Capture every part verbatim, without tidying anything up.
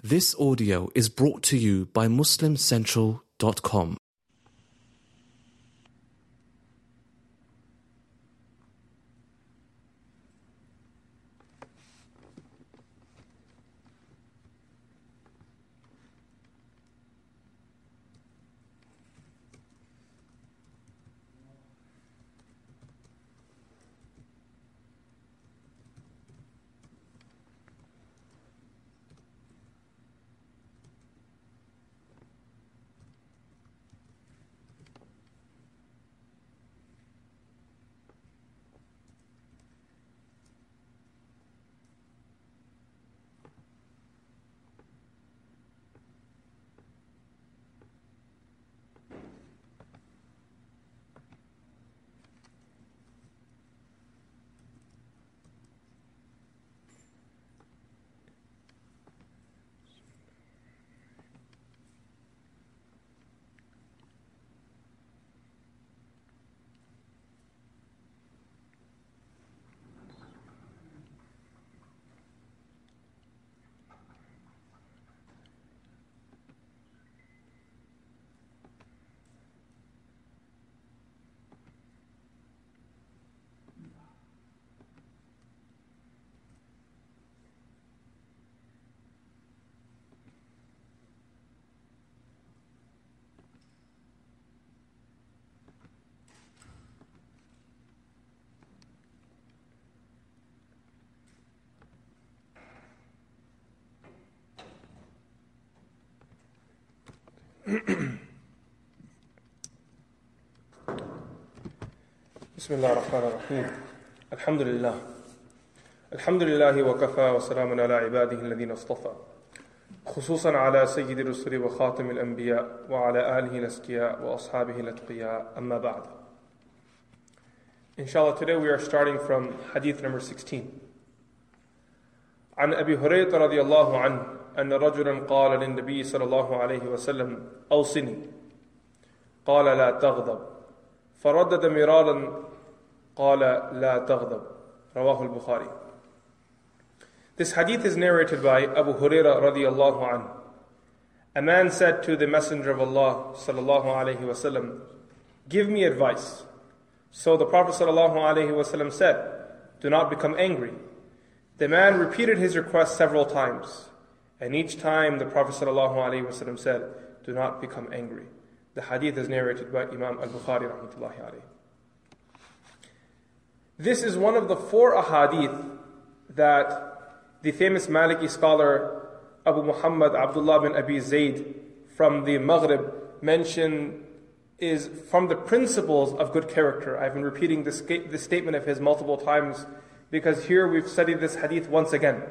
This audio is brought to you by Muslim Central dot com. بسم الله الرحمن الرحيم الحمد لله الحمد لله وكفى وسلام على عباده الذين اصطفى خصوصا على سيد الرسل وخاتم الأنبياء وعلى آله الأزكياء وأصحابه الأتقياء أما بعد. Inshallah, today we are starting from hadith number sixteen. عن أبي هريرة رضي الله عنه أن رجلا قال للنبي صلى الله عليه وسلم أوصني قال لا تغضب فردد مرارا قال لا تغضب رواه البخاري. This hadith is narrated by Abu Hurairah radiyallahu anhu. A man said to the Messenger of Allah sallallahu alayhi wasallam, give me advice. So the Prophet sallallahu alayhi wasallam said, do not become angry. The man repeated his request several times, and each time the Prophet sallallahu alayhi wasallam said, do not become angry. The hadith is narrated by Imam al-Bukhari rahmatullahi alayhi. This is one of the four ahadith that the famous Maliki scholar Abu Muhammad Abdullah bin Abi Zayd from the Maghrib mentioned is from the principles of good character. I've been repeating this, this statement of his multiple times because here we've studied this hadith once again.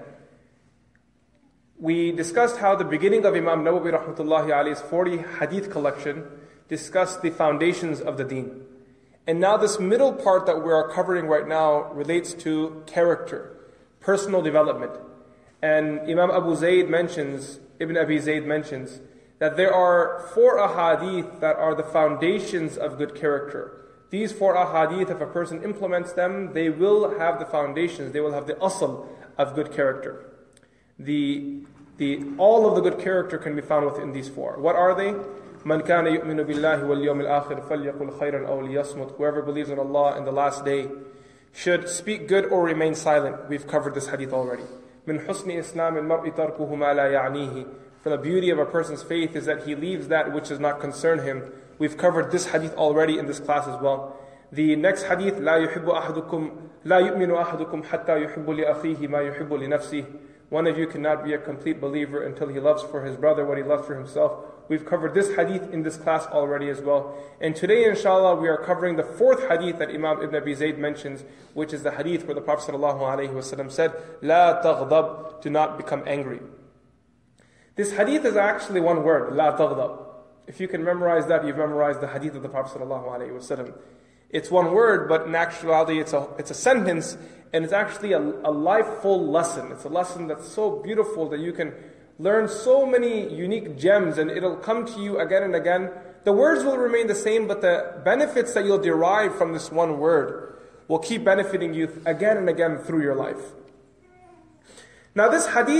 We discussed how the beginning of Imam Nawawi rahmatullahi alayhi's forty hadith collection discussed the foundations of the deen. And now this middle part that we are covering right now relates to character, personal development. And Imam Abu Zayd mentions, Ibn Abi Zayd mentions, that there are four ahadith that are the foundations of good character. These four ahadith, if a person implements them, they will have the foundations, they will have the asl of good character. The, the, all of the good character can be found within these four. What are they? Man kana yu'minu billahi wal yawmil akhir falyaqul khayran aw liyasmut. Whoever believes in Allah and the last day should speak good or remain silent. We've covered this hadith already. Min husni islam al-mar'i tarkuhu ma la ya'nihi. For the beauty of a person's faith is that he leaves that which does not concern him. We've covered this hadith already in this class as well. The next hadith, لا يحب أحدكم لا يؤمن أحدكم حتى يحب لأخيه ما يحب لنفسه. One of you cannot be a complete believer until he loves for his brother what he loves for himself. We've covered this hadith in this class already as well. And today, inshallah, we are covering the fourth hadith that Imam Ibn Abi Zayd mentions, which is the hadith where the Prophet ﷺ said, لا تغضب, do not become angry. This hadith is actually one word, لا تغضب. If you can memorize that, you've memorized the hadith of the Prophet ﷺ. It's one word, but in actuality it's a, it's a sentence, and it's actually a, a life-full lesson. It's a lesson that's so beautiful that you can learn so many unique gems, and it'll come to you again and again. The words will remain the same, but the benefits that you'll derive from this one word will keep benefiting you again and again through your life. Now this hadith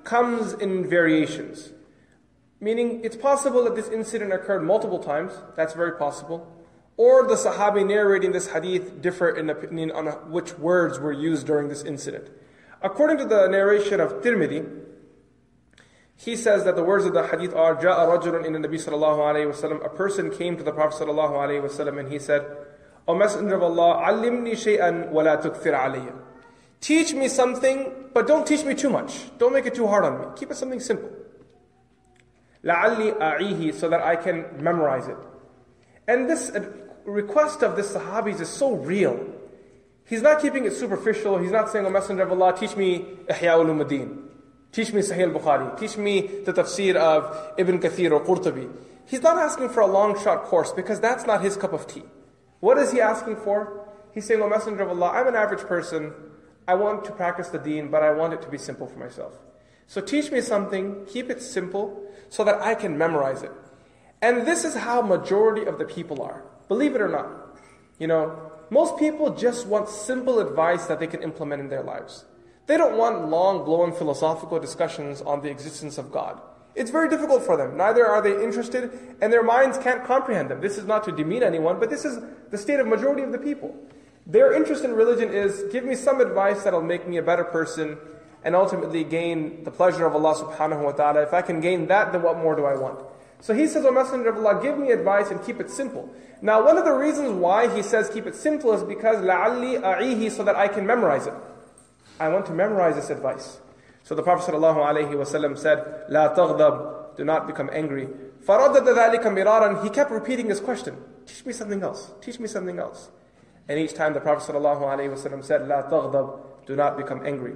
comes in variations. Meaning, it's possible that this incident occurred multiple times. That's very possible. Or the Sahabi narrating this hadith differ in opinion on which words were used during this incident. According to the narration of Tirmidhi, he says that the words of the hadith are, جَاءَ رَجُلٌ إِنَّ النَّبِيِّ صَلَى اللَّهُ عَلَيْهِ وَسَلَّمَ. A person came to the Prophet sallallahu alaihi wasallam and he said, O Messenger of Allah, عَلِّمْنِي شَيْئًا وَلَا تُكْثِرْ عَلَيَّ. Teach me something, but don't teach me too much. Don't make it too hard on me. Keep it something simple. لَعَلِّي أَعِيهِ, so that I can memorize it. And this request of this Sahabis is so real. He's not keeping it superficial. He's not saying, O Messenger of Allah, teach me Ihya Ulumuddin. Teach me Sahih al-Bukhari. Teach me the tafsir of Ibn Kathir or Qurtubi. He's not asking for a long shot course because that's not his cup of tea. What is he asking for? He's saying, O Messenger of Allah, I'm an average person. I want to practice the deen, but I want it to be simple for myself. So teach me something, keep it simple, so that I can memorize it. And this is how majority of the people are. Believe it or not. You know, most people just want simple advice that they can implement in their lives. They don't want long, glowing philosophical discussions on the existence of God. It's very difficult for them. Neither are they interested, and their minds can't comprehend them. This is not to demean anyone, but this is the state of majority of the people. Their interest in religion is, give me some advice that'll make me a better person, and ultimately gain the pleasure of Allah subhanahu wa ta'ala. If I can gain that, then what more do I want? So he says, O Messenger of Allah, give me advice and keep it simple. Now, one of the reasons why he says keep it simple is because لَعَلِّي أَعِيهِ, so that I can memorize it. I want to memorize this advice. So the Prophet ﷺ said, لَا تَغْضَبْ, do not become angry. فَرَدَّدَ ذَلِكَ مِرَارًا, he kept repeating this question. Teach me something else. Teach me something else. And each time the Prophet ﷺ said, لَا تَغْضَبْ, do not become angry.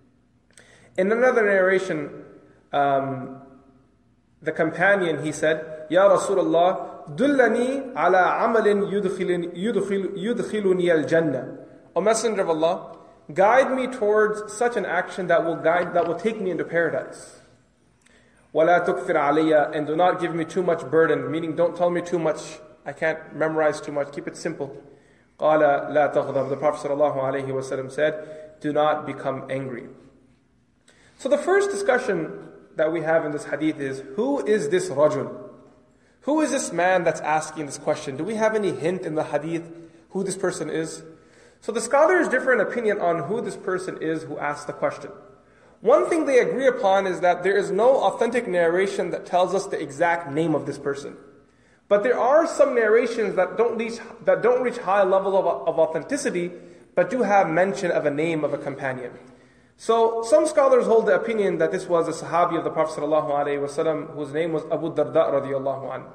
In another narration, um, the companion, he said, Ya Rasulullah, dullani ala amalin yudkhiluni al-jannah. O Messenger of Allah, guide me towards such an action that will guide, that will take me into paradise. وَلَا تُكْثِرْ عَلَيَّ, and do not give me too much burden, meaning don't tell me too much, I can't memorize too much, keep it simple. قَالَ لَا تَغْضَبْ, the Prophet ﷺ said, do not become angry. So the first discussion that we have in this hadith is, who is this rajul? Who is this man that's asking this question? Do we have any hint in the hadith who this person is? So the scholars differ in opinion on who this person is who asked the question. One thing they agree upon is that there is no authentic narration that tells us the exact name of this person. But there are some narrations that don't reach, that don't reach high level of, of authenticity, but do have mention of a name of a companion. So some scholars hold the opinion that this was a Sahabi of the Prophet ﷺ whose name was Abu Darda radiallahu anhu.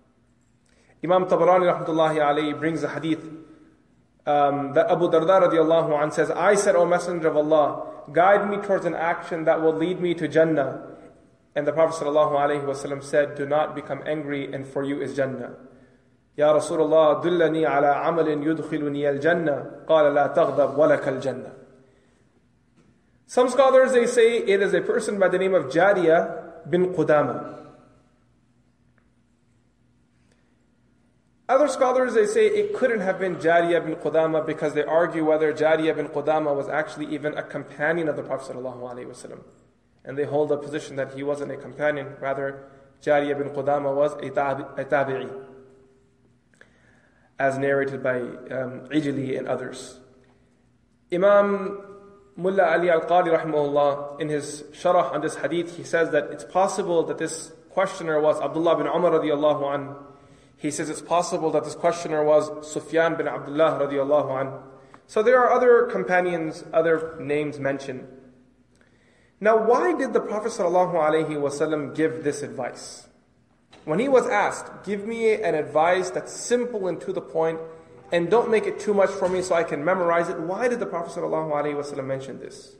Imam Tabarani rahmatullahi alayhi brings a hadith um, that Abu Darda radiallahu anhu says, I said, O Messenger of Allah, guide me towards an action that will lead me to Jannah. And the Prophet ﷺ said, do not become angry, and for you is Jannah. Ya Rasulullah, dullani ala amalin yudkhiluni al-jannah, qala la taghdab walaka al-jannah. Some scholars, they say it is a person by the name of Jariyah bin Qudama. Other scholars, they say it couldn't have been Jariyah bin Qudama because they argue whether Jariyah bin Qudama was actually even a companion of the Prophet ﷺ. And they hold the position that he wasn't a companion, rather Jariyah bin Qudama was a tabi'i, as narrated by um, Ijli and others. Imam Mullah Ali al-Qadi rahimahullah, in his sharah on this hadith, he says that it's possible that this questioner was Abdullah bin Umar radiallahu anhu. He says it's possible that this questioner was Sufyan bin Abdullah radiallahu anhu. So there are other companions, other names mentioned. Now, why did the Prophet sallallahu alaihi wasallam give this advice? When he was asked, give me an advice that's simple and to the point, and don't make it too much for me so I can memorize it, why did the Prophet ﷺ mention this?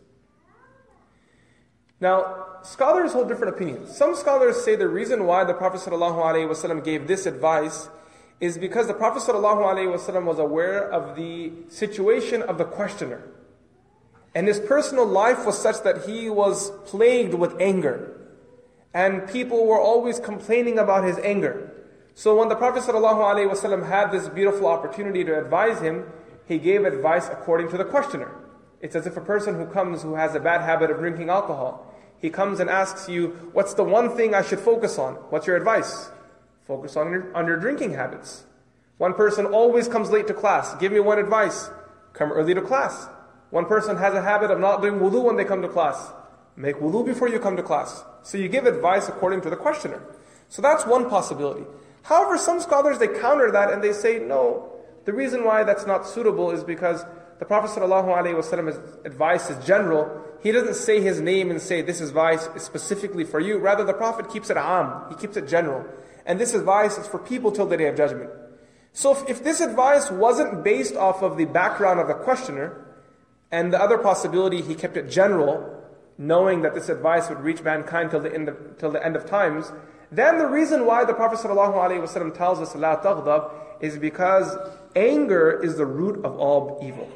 Now, scholars hold different opinions. Some scholars say the reason why the Prophet ﷺ gave this advice is because the Prophet ﷺ was aware of the situation of the questioner. And his personal life was such that he was plagued with anger. And people were always complaining about his anger. So when the Prophet ﷺ had this beautiful opportunity to advise him, he gave advice according to the questioner. It's as if a person who comes who has a bad habit of drinking alcohol, He comes and asks you, what's the one thing I should focus on? What's your advice? Focus on your, on your drinking habits. One person always comes late to class. Give me one advice. Come early to class. One person has a habit of not doing wudu when they come to class. Make wudu before you come to class. So you give advice according to the questioner. So that's one possibility. However, some scholars, they counter that and they say, no, the reason why that's not suitable is because the Prophet ﷺ's advice is general. He doesn't say his name and say this advice is specifically for you. Rather, the Prophet keeps it am. He keeps it general. And this advice is for people till the Day of Judgment. So if, if this advice wasn't based off of the background of the questioner, and the other possibility, he kept it general, knowing that this advice would reach mankind till the end of, till the end of times, then the reason why the Prophet ﷺ tells us, "La taghdab," is because anger is the root of all evil.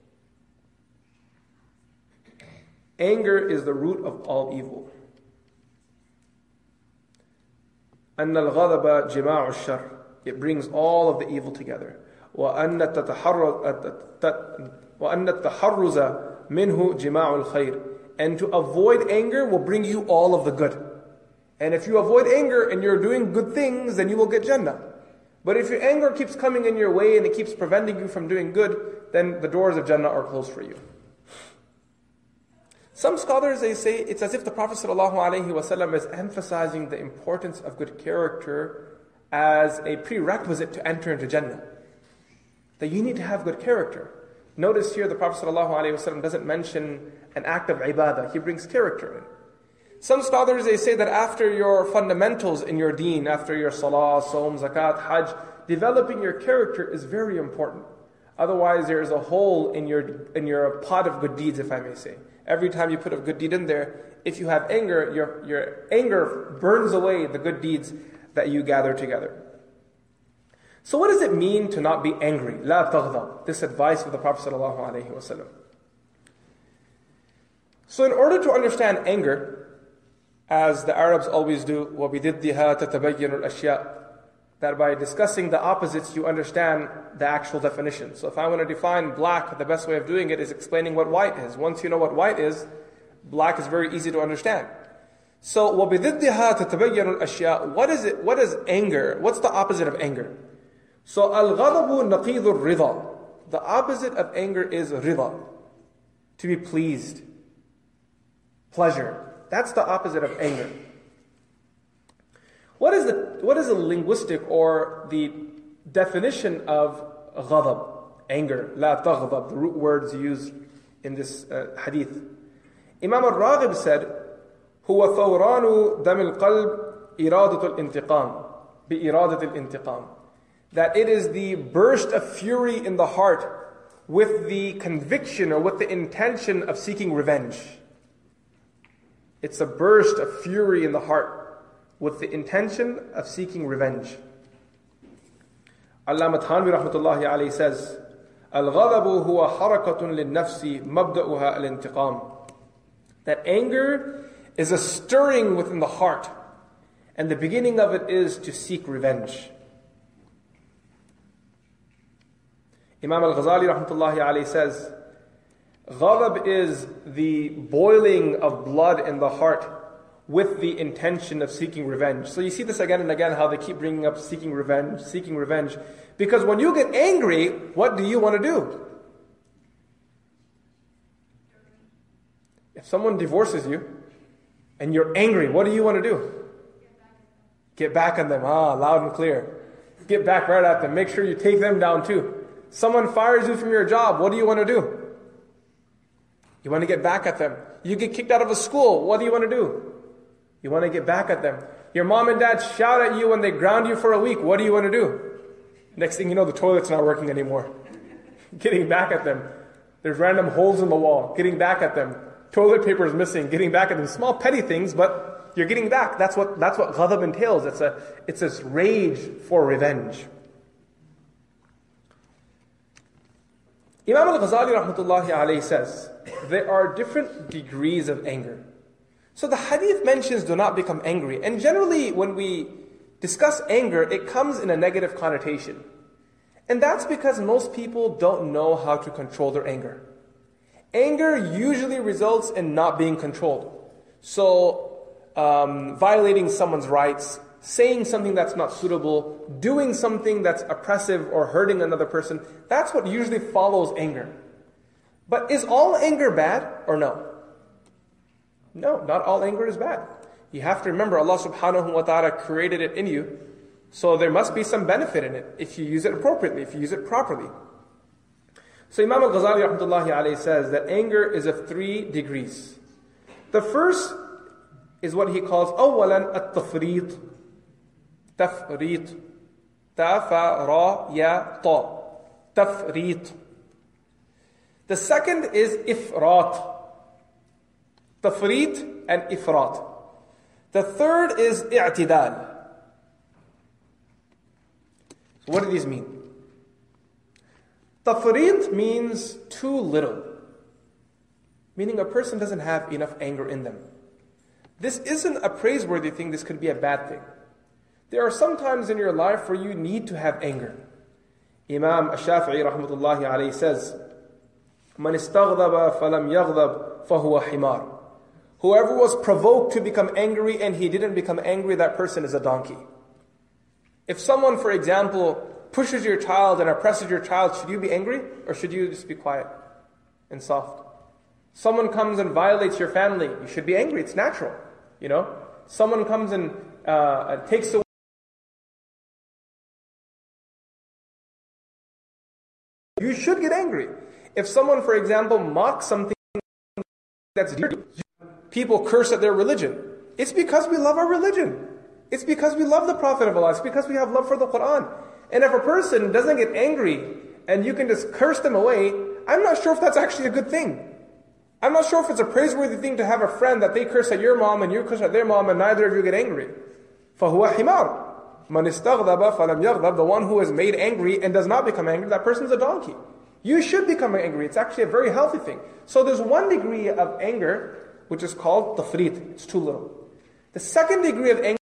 Anger is the root of all evil. أن الغضب جماع الشر. It brings all of the evil together. وأن التحرز منه جماع الخير. And to avoid anger will bring you all of the good. And if you avoid anger and you're doing good things, then you will get Jannah. But if your anger keeps coming in your way and it keeps preventing you from doing good, then the doors of Jannah are closed for you. Some scholars, they say it's as if the Prophet ﷺ is emphasizing the importance of good character as a prerequisite to enter into Jannah. That you need to have good character. Notice here the Prophet ﷺ doesn't mention an act of ibadah. He brings character in. Some scholars, they say that after your fundamentals in your deen, after your salah, saum, zakat, hajj, developing your character is very important. Otherwise, there is a hole in your in your pot of good deeds, if I may say. Every time you put a good deed in there, if you have anger, your, your anger burns away the good deeds that you gather together. So what does it mean to not be angry? La taghdab. This advice of the Prophet ﷺ. So in order to understand anger, as the Arabs always do, وَبِضِدِّهَا تَتَبَيَّنُ الْأَشْيَاءُ, that by discussing the opposites, you understand the actual definition. So if I want to define black, the best way of doing it is explaining what white is. Once you know what white is, black is very easy to understand. So وَبِضِدِّهَا تَتَبَيَّنُ الْأَشْيَاءُ. What is it? What is anger? What's the opposite of anger? So الْغَضَبُ نَقِيضُ الرِّضَى. The opposite of anger is rida, to be pleased, pleasure. That's the opposite of anger. What is the what is the linguistic or the definition of ghadab, anger? La taghdab, the root words used in this uh, hadith. Imam al-Raghib said, "Huwa thawranu dam al-qalb iradat al-intiqam, bi iradat al-intiqam." That it is the burst of fury in the heart with the conviction or with the intention of seeking revenge. It's a burst of fury in the heart with the intention of seeking revenge. Allama Thanvi rahmatullahi alayhi says, Al-ghadabu huwa harakatun lin-nafsi mabda'uha al-intiqam. That anger is a stirring within the heart, and the beginning of it is to seek revenge. Imam al-Ghazali rahmatullahi alayhi says, ghadab is the boiling of blood in the heart with the intention of seeking revenge. So you see this again and again, how they keep bringing up seeking revenge, seeking revenge. Because when you get angry, what do you want to do? If someone divorces you and you're angry, what do you want to do? Get back on them. Ah, loud and clear. Get back right at them. Make sure you take them down too. Someone fires you from your job, what do you want to do? You want to get back at them. You get kicked out of a school, what do you want to do? You want to get back at them. Your mom and dad shout at you when they ground you for a week, what do you want to do? Next thing you know, the toilet's not working anymore. Getting back at them. There's random holes in the wall. Getting back at them. Toilet paper is missing. Getting back at them. Small petty things, but you're getting back. That's what that's what ghadab entails. It's a it's this rage for revenge. Imam al-Ghazali rahmatullahi alayhi says, there are different degrees of anger. So the hadith mentions do not become angry. And generally when we discuss anger, it comes in a negative connotation. And that's because most people don't know how to control their anger. Anger usually results in not being controlled. So, um, violating someone's rights, saying something that's not suitable, doing something that's oppressive or hurting another person, that's what usually follows anger. But is all anger bad or no? No, not all anger is bad. You have to remember Allah subhanahu wa ta'ala created it in you, so there must be some benefit in it if you use it appropriately, if you use it properly. So Imam al-Ghazali rahmatullahi alayhi says that anger is of three degrees. The first is what he calls أولا التفريط. تفريط. تا فا را يا طا. تفريط. The second is إفراط. تفريط and إفراط. The third is اعتدال. So what do these mean? Tafreet means too little, meaning a person doesn't have enough anger in them. This isn't a praiseworthy thing, this could be a bad thing. There are some times in your life where you need to have anger. Imam Ash-Shafi'i rahmatullahi alayhi says, "Man istaghdaba falam yaghdab fahuwa himar." Whoever was provoked to become angry and he didn't become angry, that person is a donkey. If someone, for example, pushes your child and oppresses your child, should you be angry or should you just be quiet and soft? Someone comes and violates your family, you should be angry, it's natural, you know? Someone comes and uh, takes away, you should get angry. If someone, for example, mocks something that's dear to you, people curse at their religion, it's because we love our religion. It's because we love the Prophet of Allah. It's because we have love for the Quran. And if a person doesn't get angry and you can just curse them away, I'm not sure if that's actually a good thing. I'm not sure if it's a praiseworthy thing to have a friend that they curse at your mom and you curse at their mom and neither of you get angry. فَهُوَ حِمَارٌ مَنْ اسْتَغْضَبَ فَلَمْ يَغْضَبْ. The one who is made angry and does not become angry, that person's a donkey. You should become angry. It's actually a very healthy thing. So there's one degree of anger which is called tafreet. It's too little. The second degree of anger,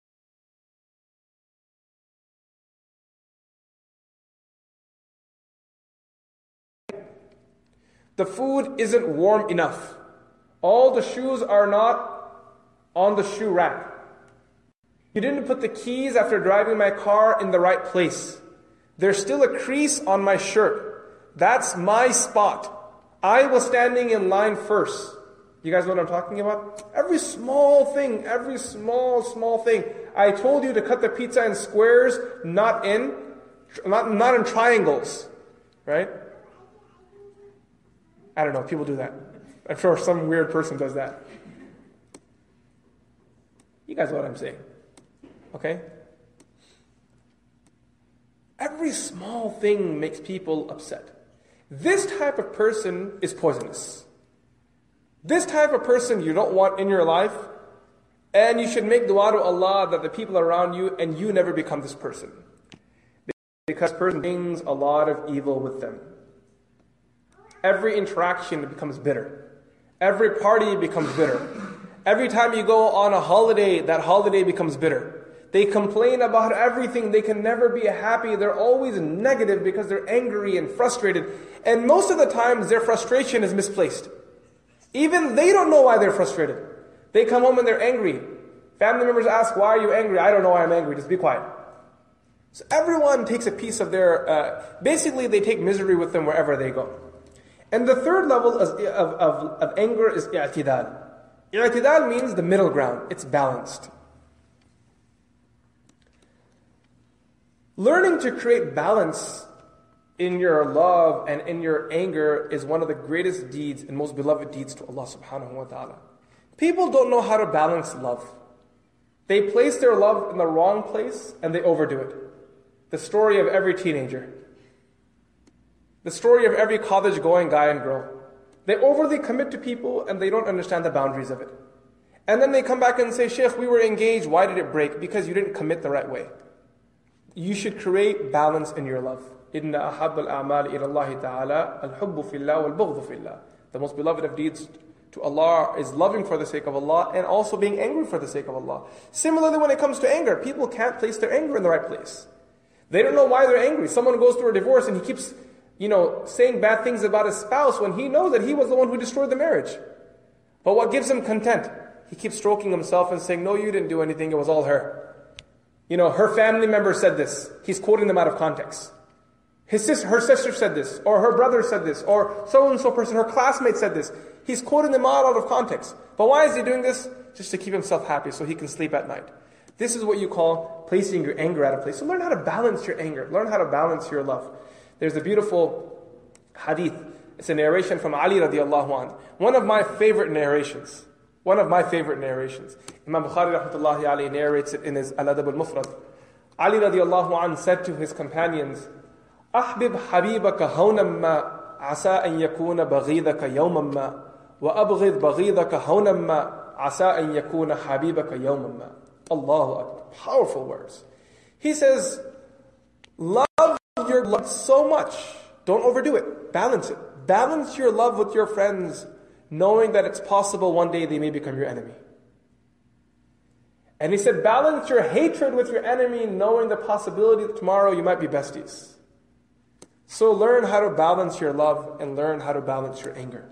the food isn't warm enough. All the shoes are not on the shoe rack. You didn't put the keys after driving my car in the right place. There's still a crease on my shirt. That's my spot. I was standing in line first. You guys know what I'm talking about? Every small thing, every small, small thing. I told you to cut the pizza in squares, not in, not, not in triangles. Right? I don't know, people do that. I'm sure some weird person does that. You guys know what I'm saying. Okay? Every small thing makes people upset. This type of person is poisonous. This type of person you don't want in your life, and you should make dua to Allah that the people around you and you never become this person. Because this person brings a lot of evil with them. Every interaction becomes bitter. Every party becomes bitter. Every time you go on a holiday, that holiday becomes bitter. They complain about everything. They can never be happy. They're always negative because they're angry and frustrated. And most of the times their frustration is misplaced. Even they don't know why they're frustrated. They come home and they're angry. Family members ask, why are you angry? I don't know why I'm angry. Just be quiet. So everyone takes a piece of their, uh, basically they take misery with them wherever they go. And the third level of, of, of, of anger is i'tidal. I'tidal means the middle ground. It's balanced. Learning to create balance in your love and in your anger is one of the greatest deeds and most beloved deeds to Allah subhanahu wa ta'ala. People don't know how to balance love. They place their love in the wrong place and they overdo it. The story of every teenager. The story of every college-going guy and girl. They overly commit to people and they don't understand the boundaries of it. And then they come back and say, Sheikh, we were engaged, why did it break? Because you didn't commit the right way. You should create balance in your love. إِنَّ أَحَبَّ الْأَعْمَالِ إِلَى اللَّهِ تَعَالَى الْحُبُّ فِي اللَّهِ وَالْبُغْضُ فِي اللَّهِ. The most beloved of deeds to Allah is loving for the sake of Allah and also being angry for the sake of Allah. Similarly, when it comes to anger, people can't place their anger in the right place. They don't know why they're angry. Someone goes through a divorce and he keeps, you know, saying bad things about his spouse when he knows that he was the one who destroyed the marriage. But what gives him content? he keeps stroking himself and saying, no, you didn't do anything, it was all her. You know, her family member said this. He's quoting them out of context. His sister, her sister said this, or her brother said this, or so-and-so person, her classmate said this. He's quoting them all out of context. But why is he doing this? Just to keep himself happy so he can sleep at night. This is what you call placing your anger at a place. So learn how to balance your anger. Learn how to balance your love. There's a beautiful hadith. It's a narration from Ali radiallahu anhu. One of my favorite narrations. One of my favorite narrations. Imam Bukhari rahmatullahi alayhi narrates it in his Al-Adab al-Mufrad. Ali radiallahu anhu said to his companions, أحبب حبيبك هونا ما عسى أن يكون بغيضك يوما ما وأبغض بغيضك هونا ما عسى أن يكون حبيبك يوما ما. Allahu Akbar. Powerful words. He says, love your love so much. Don't overdo it. Balance it. Balance your love with your friends, knowing that it's possible one day they may become your enemy. And he said, balance your hatred with your enemy, knowing the possibility that tomorrow you might be besties. So learn how to balance your love and learn how to balance your anger.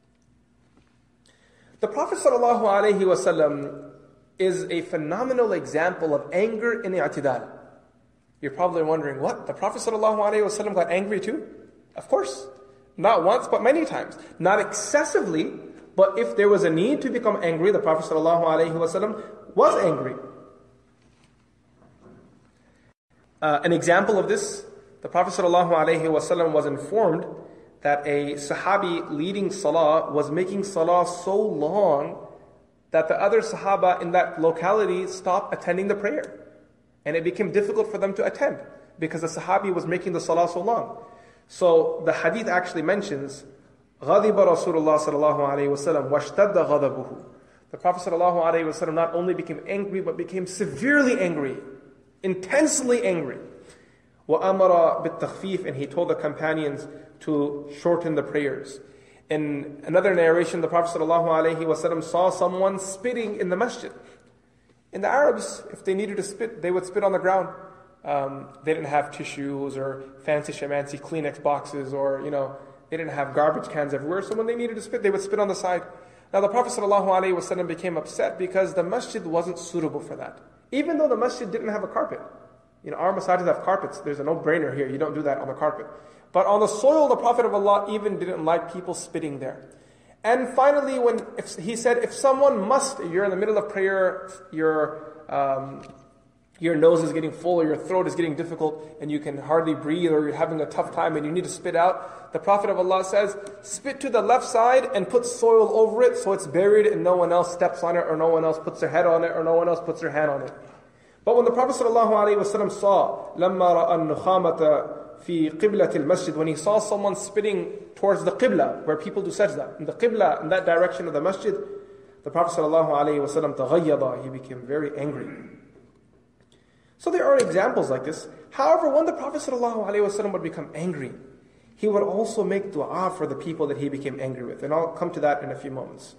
The Prophet ﷺ is a phenomenal example of anger in i'tidal. You're probably wondering, what? The Prophet ﷺ got angry too? Of course. Not once, but many times. Not excessively, but if there was a need to become angry, the Prophet ﷺ was angry. Uh, an example of this, the Prophet ﷺ was informed that a Sahabi leading Salah was making Salah so long that the other Sahaba in that locality stopped attending the prayer. And it became difficult for them to attend because the Sahabi was making the Salah so long. So the hadith actually mentions, غَضِبَ رَسُولُ اللَّهِ صَلَى اللَّهُ عَلَيْهِ وَسَلَّمْ وَاشْتَدَّ غَضَبُهُ. The Prophet sallallahu alaihi wasallam not only became angry, but became severely angry, intensely angry. وَأَمَرَ بِالتَّخْفِيفِ. And he told the companions to shorten the prayers. In another narration, the Prophet ﷺ saw someone spitting in the masjid. In the Arabs, if they needed to spit, they would spit on the ground. Um, they didn't have tissues or fancy shamancy Kleenex boxes, or, you know, they didn't have garbage cans everywhere. So when they needed to spit, they would spit on the side. Now the Prophet ﷺ became upset because the masjid wasn't suitable for that. Even though the masjid didn't have a carpet. You know, our masajids have carpets. There's a no-brainer here. You don't do that on the carpet. But on the soil, the Prophet of Allah even didn't like people spitting there. And finally, when if, he said, if someone must, you're in the middle of prayer, your um, your nose is getting full, or your throat is getting difficult, and you can hardly breathe, or you're having a tough time, and you need to spit out, the Prophet of Allah says, spit to the left side and put soil over it, so it's buried and no one else steps on it, or no one else puts their head on it, or no one else puts their hand on it. But when the Prophet ﷺ saw, لَمَّا رَأَى النُّخَامَةَ في قبلة المسجد, when he saw someone spitting towards the qibla, where people do sajda, in the qibla, in that direction of the masjid, the Prophet ﷺ تغيظ, he became very angry. So there are examples like this. However, when the Prophet ﷺ would become angry, he would also make dua for the people that he became angry with. And I'll come to that in a few moments.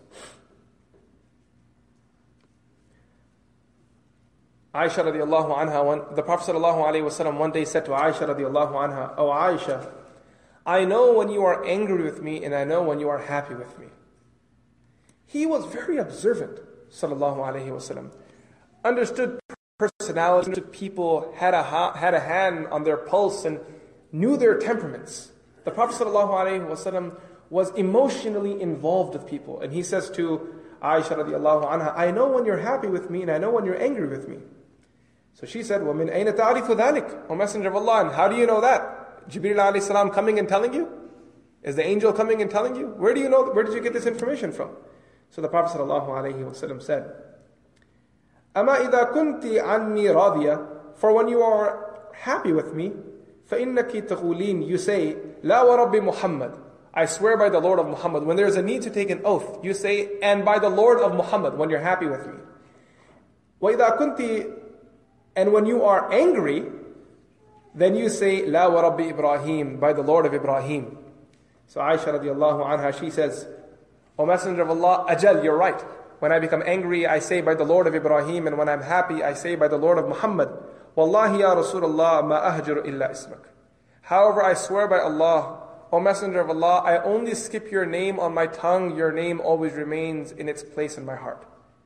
Aisha radiallahu anha, when the Prophet sallallahu alaihi wasallam one day said to Aisha radiallahu anha, "Oh Aisha, I know when you are angry with me and I know when you are happy with me." He was very observant, sallallahu alaihi wasallam. Understood personality, understood people, had a, ha- had a hand on their pulse and knew their temperaments. The Prophet sallallahu alaihi wasallam was emotionally involved with people. And he says to Aisha radiallahu anha, "I know when you're happy with me and I know when you're angry with me." So she said, وَمِنْ أَيْنَ تَعْرِفُ ذَلِكَ? O Messenger of Allah, and how do you know that? Jibreel alayhi salam coming and telling you? Is the angel coming and telling you? Where do you know, where did you get this information from? So the Prophet sallallahu alayhi wa sallam said, أَمَا إِذَا كُنْتِ عَنِّي رَاضِيَةً? For when you are happy with me, فَإِنَّكِ تَقُولِينَ, you say, لَا وَرَبِّ مُحَمَّدٍ, I swear by the Lord of Muhammad. When there is a need to take an oath, you say, and by the Lord of Muhammad, when you're happy with me. وَإِذَا كُنْتِ, and when you are angry, then you say, La wa Rabbi Ibrahim, by the Lord of Ibrahim. So Aisha radiallahu anha, she says, O Messenger of Allah, Ajal, you're right. When I become angry, I say by the Lord of Ibrahim, and when I'm happy, I say by the Lord of Muhammad. Wallahi ya Rasulullah, ma ahjur illa ismak. However, I swear by Allah, O Messenger of Allah, I only skip your name on my tongue, your name always remains in its place in my heart.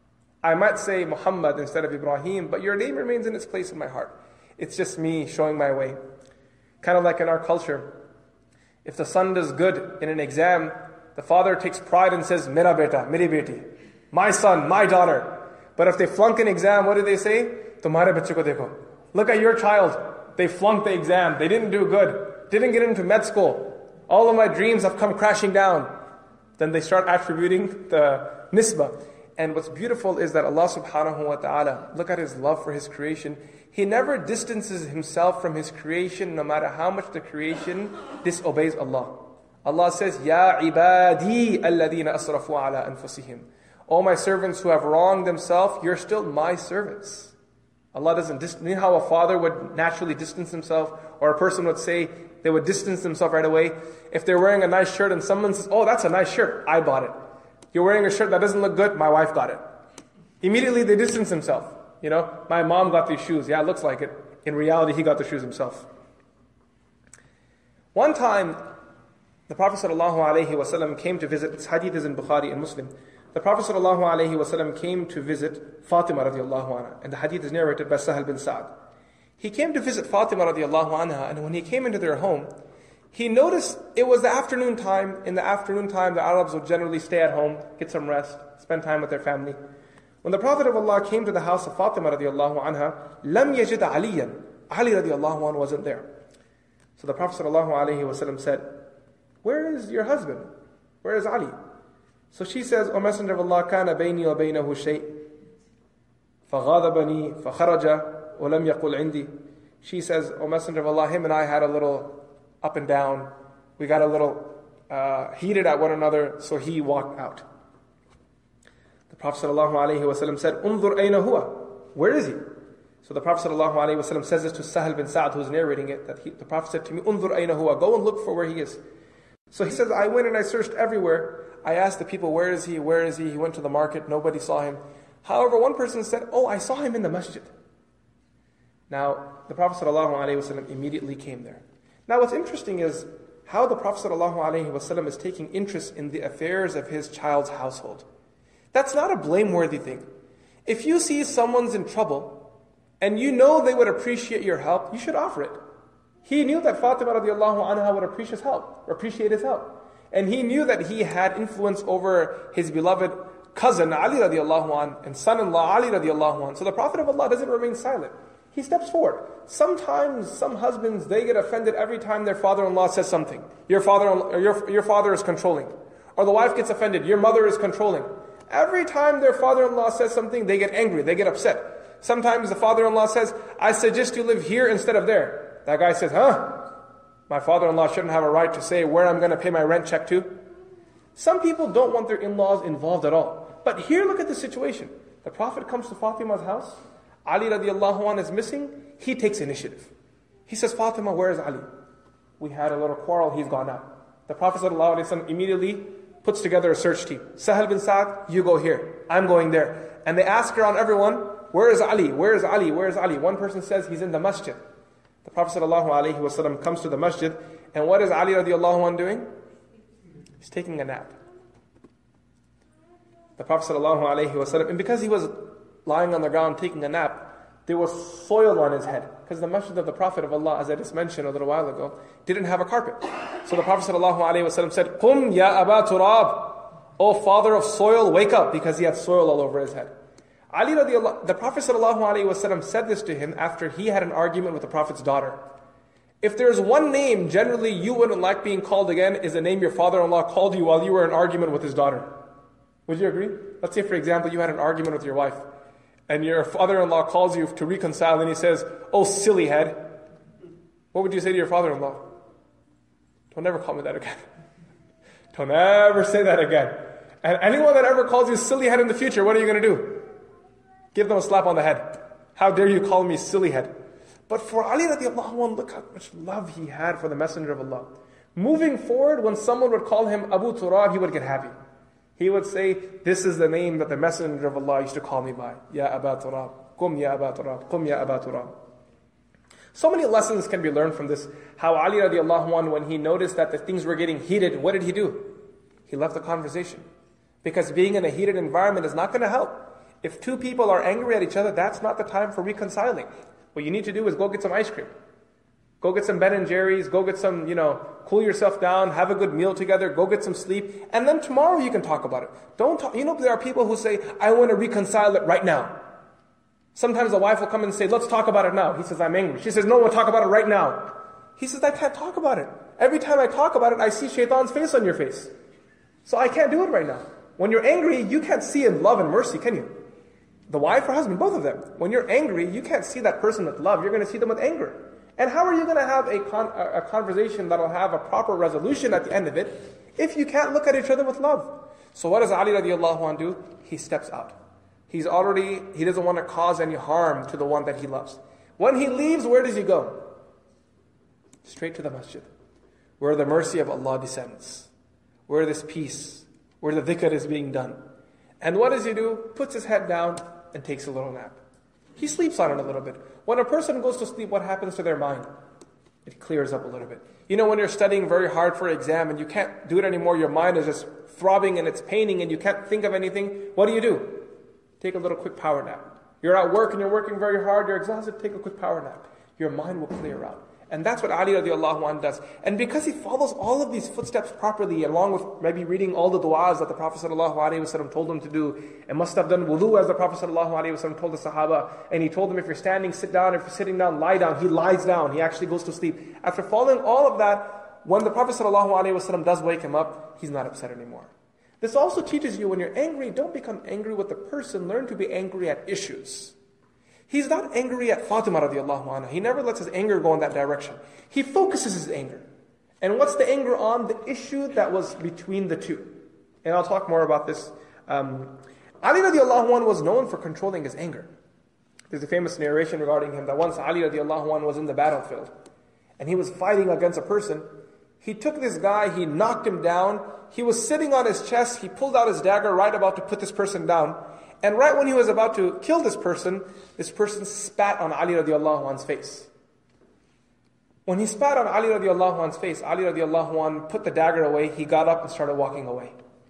I might say Muhammad instead of Ibrahim, but your name remains in its place in my heart. It's just me showing my way. Kind of like in our culture. If the son does good in an exam, the father takes pride and says, Mera beta, meri beti. My son, my daughter. But if they flunk an exam, what do they say? Tumhare bachche ko dekho. Look at your child. They flunked the exam. They didn't do good. Didn't get into med school. All of my dreams have come crashing down. Then they start attributing the nisbah. And what's beautiful is that Allah subhanahu wa ta'ala, look at His love for His creation. He never distances Himself from His creation, no matter how much the creation disobeys Allah. Allah says, Ya ibadi alladhina asrafu ala anfusihim. O my servants who have wronged themselves, you're still my servants. Allah doesn't distance. You know how a father would naturally distance himself, or a person would say they would distance themselves right away. If they're wearing a nice shirt and someone says, oh, that's a nice shirt, I bought it. You're wearing a shirt that doesn't look good, my wife got it. Immediately they distance themselves. You know, my mom got these shoes. Yeah, it looks like it. In reality, he got the shoes himself. One time, the Prophet ﷺ came to visit, this hadith is in Bukhari and Muslim. The Prophet ﷺ came to visit Fatima radiallahu anha, and the hadith is narrated by Sahal bin Sa'd. He came to visit Fatima radiallahu anha, and when he came into their home, he noticed it was the afternoon time. In the afternoon time, the Arabs would generally stay at home, get some rest, spend time with their family. When the Prophet of Allah came to the house of Fatima radiallahu anha, lam yajid aliyan. Ali radiallahu anhu wasn't there. So the Prophet sallallahu alayhi wasallam said, where is your husband? Where is Ali? So she says, O Messenger of Allah, كان بيني وبينه شيء فغاضبني فخرج ولم يقل عندي. She says, O Messenger of Allah, him and I had a little up and down. We got a little uh, heated at one another, so he walked out. The Prophet ﷺ said, Unzur ayna huwa. Where is he? So the Prophet ﷺ says this to Sahal bin Sa'd, who's narrating it, that he, the Prophet said to me, Unzur ayna huwa. Go and look for where he is. So he says, I went and I searched everywhere. I asked the people, where is he? Where is he? He went to the market. Nobody saw him. However, one person said, oh, I saw him in the masjid. Now, the Prophet ﷺ immediately came there. Now, what's interesting is how the Prophet ﷺ is taking interest in the affairs of his child's household. That's not a blameworthy thing. If you see someone's in trouble, and you know they would appreciate your help, you should offer it. He knew that Fatima radiallahu anha would appreciate his help, appreciate his help. And he knew that he had influence over his beloved cousin Ali radiallahu anhu and son-in-law Ali radiallahu anhu. So the Prophet of Allah doesn't remain silent. He steps forward. Sometimes some husbands, they get offended every time their father-in-law says something. Your father, or your, your father is controlling. Or the wife gets offended. Your mother is controlling. Every time their father-in-law says something, they get angry, they get upset. Sometimes the father-in-law says, I suggest you live here instead of there. That guy says, huh? My father-in-law shouldn't have a right to say where I'm going to pay my rent check to. Some people don't want their in-laws involved at all. But here, look at the situation. The Prophet comes to Fatima's house. Ali radiallahu anhu is missing. He takes initiative. He says, Fatima, where is Ali? We had a little quarrel, he's gone out. The Prophet sallallahu alaihi wasallam immediately puts together a search team. Sahal bin Sa'd, you go here. I'm going there. And they ask around everyone, where is Ali? Where is Ali? Where is Ali? One person says he's in the masjid. The Prophet ﷺ comes to the masjid, and what is Ali radiallahu anh doing? He's taking a nap. The Prophet ﷺ, and because he was lying on the ground taking a nap, there was soil on his head. Because the masjid of the Prophet of Allah, as I just mentioned a little while ago, didn't have a carpet. So the Prophet ﷺ said, Qum ya Aba Turab, O father of soil, wake up, because he had soil all over his head. Ali radiallahu, the Prophet ﷺ said this to him after he had an argument with the Prophet's daughter. If there's one name generally you wouldn't like being called again, is the name your father-in-law called you while you were in an argument with his daughter. Would you agree? Let's say, for example, you had an argument with your wife, and your father-in-law calls you to reconcile, and he says, oh, silly head. What would you say to your father-in-law? Don't ever call me that again. Don't ever say that again. And anyone that ever calls you silly head in the future, what are you going to do? Give them a slap on the head. How dare you call me silly head? But for Ali radiallahu anh, look how much love he had for the Messenger of Allah. Moving forward, when someone would call him Abu Turab, he would get happy. He would say, this is the name that the Messenger of Allah used to call me by. Ya Aba Turab. Qum ya Aba Turab. Qum ya Aba Turab. So many lessons can be learned from this. How Ali radiallahu anh, when he noticed that the things were getting heated, what did he do? He left the conversation. Because being in a heated environment is not going to help. If two people are angry at each other, that's not the time for reconciling. What you need to do is go get some ice cream. Go get some Ben and Jerry's, go get some, you know, cool yourself down, have a good meal together, go get some sleep, and then tomorrow you can talk about it. Don't talk, you know, there are people who say, I want to reconcile it right now. Sometimes the wife will come and say, let's talk about it now. He says, I'm angry. She says, no, we'll talk about it right now. He says, I can't talk about it. Every time I talk about it, I see shaitan's face on your face. So I can't do it right now. When you're angry, you can't see in love and mercy, can you? The wife or husband, both of them. When you're angry, you can't see that person with love. You're going to see them with anger. And how are you going to have a, con- a conversation that will have a proper resolution at the end of it if you can't look at each other with love? So what does Ali radiallahu anhu do? He steps out. He's already, he doesn't want to cause any harm to the one that he loves. When he leaves, where does he go? Straight to the masjid, where the mercy of Allah descends, where this peace, where the dhikr is being done. And what does he do? Puts his head down and takes a little nap. He sleeps on it a little bit. When a person goes to sleep, what happens to their mind? It clears up a little bit. You know, when you're studying very hard for an exam and you can't do it anymore, your mind is just throbbing and it's paining and you can't think of anything, what do you do? Take a little quick power nap. You're at work and you're working very hard, you're exhausted, take a quick power nap. Your mind will clear out. And that's what Ali radiallahu anhu does. And because he follows all of these footsteps properly, along with maybe reading all the du'as that the Prophet sallallahu alaihi wasallam told him to do, and must have done wudu as the Prophet sallallahu alaihi wasallam told the Sahaba, and he told them, if you're standing, sit down, if you're sitting down, lie down. He lies down, he actually goes to sleep. After following all of that, when the Prophet sallallahu alaihi wasallam does wake him up, he's not upset anymore. This also teaches you, when you're angry, don't become angry with the person, learn to be angry at issues. He's not angry at Fatima radiallahu anha. He never lets his anger go in that direction. He focuses his anger. And what's the anger on? The issue that was between the two. And I'll talk more about this. Um, Ali radiallahu anhu was known for controlling his anger. There's a famous narration regarding him that once Ali radiallahu anhu was in the battlefield and he was fighting against a person. He took this guy, he knocked him down. He was sitting on his chest. He pulled out his dagger right about to put this person down. And right when he was about to kill this person, this person spat on Ali radiallahu anhu's face. When he spat on Ali radiallahu anhu's face, Ali radiallahu anhu put the dagger away, he got up and started walking away.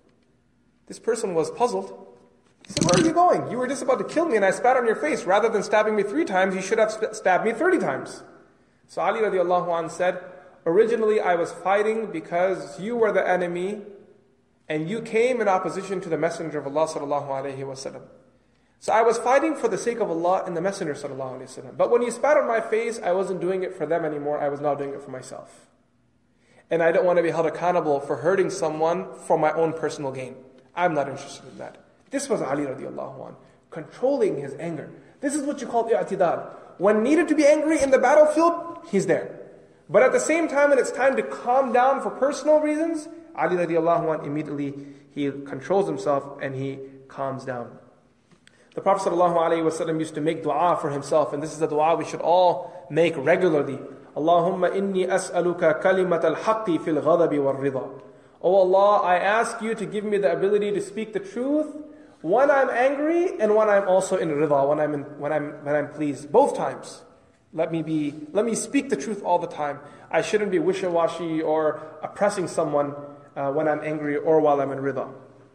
This person was puzzled. He said, where are you going? You were just about to kill me and I spat on your face. Rather than stabbing me three times, you should have stabbed me thirty times. So Ali radiallahu anhu said, originally I was fighting because you were the enemy and you came in opposition to the Messenger of Allah sallallahu alaihi wasallam. So I was fighting for the sake of Allah and the Messenger sallallahu alaihi wasallam. But when you spat on my face, I wasn't doing it for them anymore. I was now doing it for myself. And I don't want to be held accountable for hurting someone for my own personal gain. I'm not interested in that. This was Ali radiallahu anhu, controlling his anger. This is what you call i'tidal. When needed to be angry in the battlefield, he's there. But at the same time, when it's time to calm down for personal reasons, Ali radiallahu anhu immediately, he controls himself and he calms down. The Prophet sallallahu alaihi wasallam used to make dua for himself, and this is the dua we should all make regularly. Allahumma inni as'aluka kalimat al-haqqi fil ghadabi wal rida. Oh Allah, I ask you to give me the ability to speak the truth when I'm angry and when I'm also in rida, when I'm in, when I'm when I'm pleased, both times. Let me be, let me speak the truth all the time. I shouldn't be wishy-washy or oppressing someone uh, when I'm angry or while I'm in rida.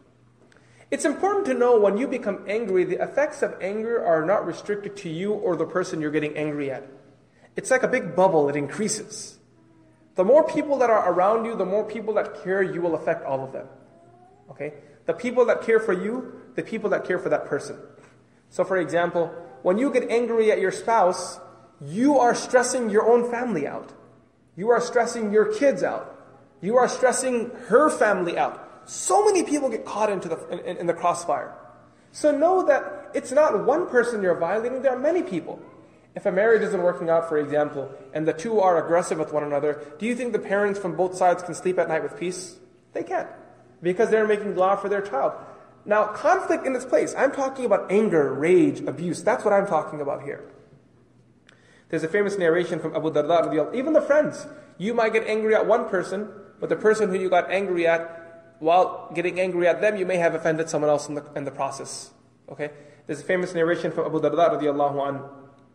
It's important to know when you become angry, the effects of anger are not restricted to you or the person you're getting angry at. It's like a big bubble, it increases. The more people that are around you, the more people that care, you will affect all of them. Okay? The people that care for you, the people that care for that person. So for example, when you get angry at your spouse, you are stressing your own family out. You are stressing your kids out. You are stressing her family out. So many people get caught into the in, in the crossfire. So know that it's not one person you're violating, there are many people. If a marriage isn't working out, for example, and the two are aggressive with one another, do you think the parents from both sides can sleep at night with peace? They can't. Because they're making dua for their child. Now, conflict in its place. I'm talking about anger, rage, abuse. That's what I'm talking about here. There's a famous narration from Abu Darda, even the friends. You might get angry at one person, but the person who you got angry at, while getting angry at them, you may have offended someone else in the, in the process. Okay? There's a famous narration from Abu Darda radiallahu anhu,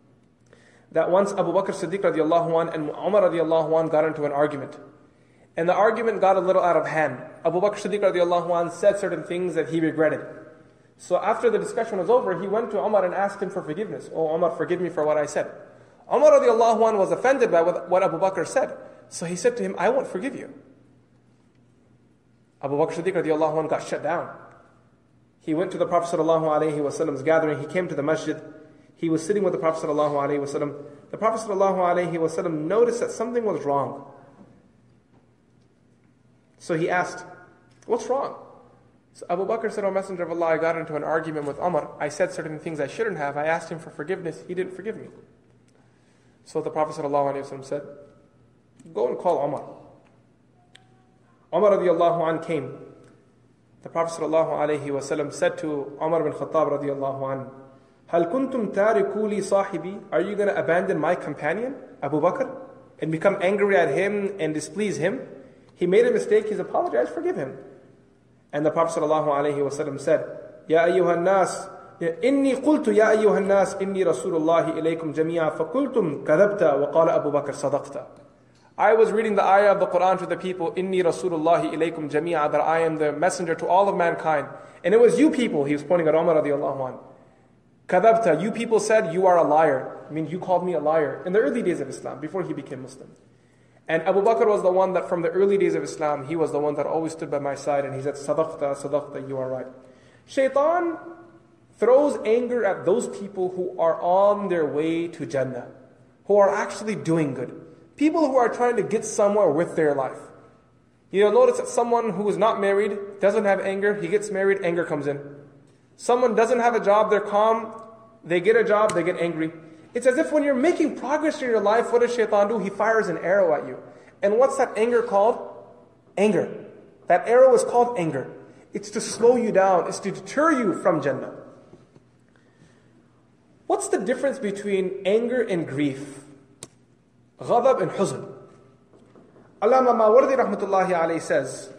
that once Abu Bakr Siddiq radiallahu anhu and Umar radiallahu anhu got into an argument. And the argument got a little out of hand. Abu Bakr Siddiq radiallahu anhu said certain things that he regretted. So after the discussion was over, he went to Umar and asked him for forgiveness. Oh Umar, forgive me for what I said. Umar radiallahu anhu was offended by what, what Abu Bakr said. So he said to him, I won't forgive you. Abu Bakr Siddiq radiallahu anhu got shut down. He went to the Prophet sallallahu alaihi wasallam's gathering. He came to the masjid. He was sitting with the Prophet sallallahu alaihi wasallam. The Prophet sallallahu alaihi wasallam noticed that something was wrong. So he asked, what's wrong? So Abu Bakr said, O Messenger of Allah, I got into an argument with Umar. I said certain things I shouldn't have. I asked him for forgiveness. He didn't forgive me. So the Prophet ﷺ said, go and call Umar. Umar radiallahu anh came. The Prophet ﷺ said to Umar bin Khattab radiallahu anh, Hal kuntum tariku li sahibi? Are you going to abandon my companion, Abu Bakr, and become angry at him and displease him? He made a mistake. He's apologized. Forgive him. And the Prophet ﷺ said, Ya ayyuhan nas, inni qultu ya ayyuhan nas, inni Rasulullahi ilaykum jami'a, faqultum kadhabta, wa qala Abu Bakr sadaqta. I was reading the ayah of the Quran to the people, inni Rasulullahi ilaykum jami'a, that I am the messenger to all of mankind. And it was you people, he was pointing at Umar radiallahu anhu. Kadhabta, you people said you are a liar. I mean, you called me a liar in the early days of Islam, before he became Muslim. And Abu Bakr was the one that from the early days of Islam, he was the one that always stood by my side and he said, Sadaqta, Sadaqta, you are right. Shaitan throws anger at those people who are on their way to Jannah, who are actually doing good. People who are trying to get somewhere with their life. You'll notice that someone who is not married doesn't have anger, he gets married, anger comes in. Someone doesn't have a job, they're calm, they get a job, they get angry. It's as if when you're making progress in your life, what does Shaitan do? He fires an arrow at you. And what's that anger called? Anger. That arrow is called anger. It's to slow you down. It's to deter you from Jannah. What's the difference between anger and grief? Ghadab and huzn. Allama Mawardi rahmatullahi alayhi says,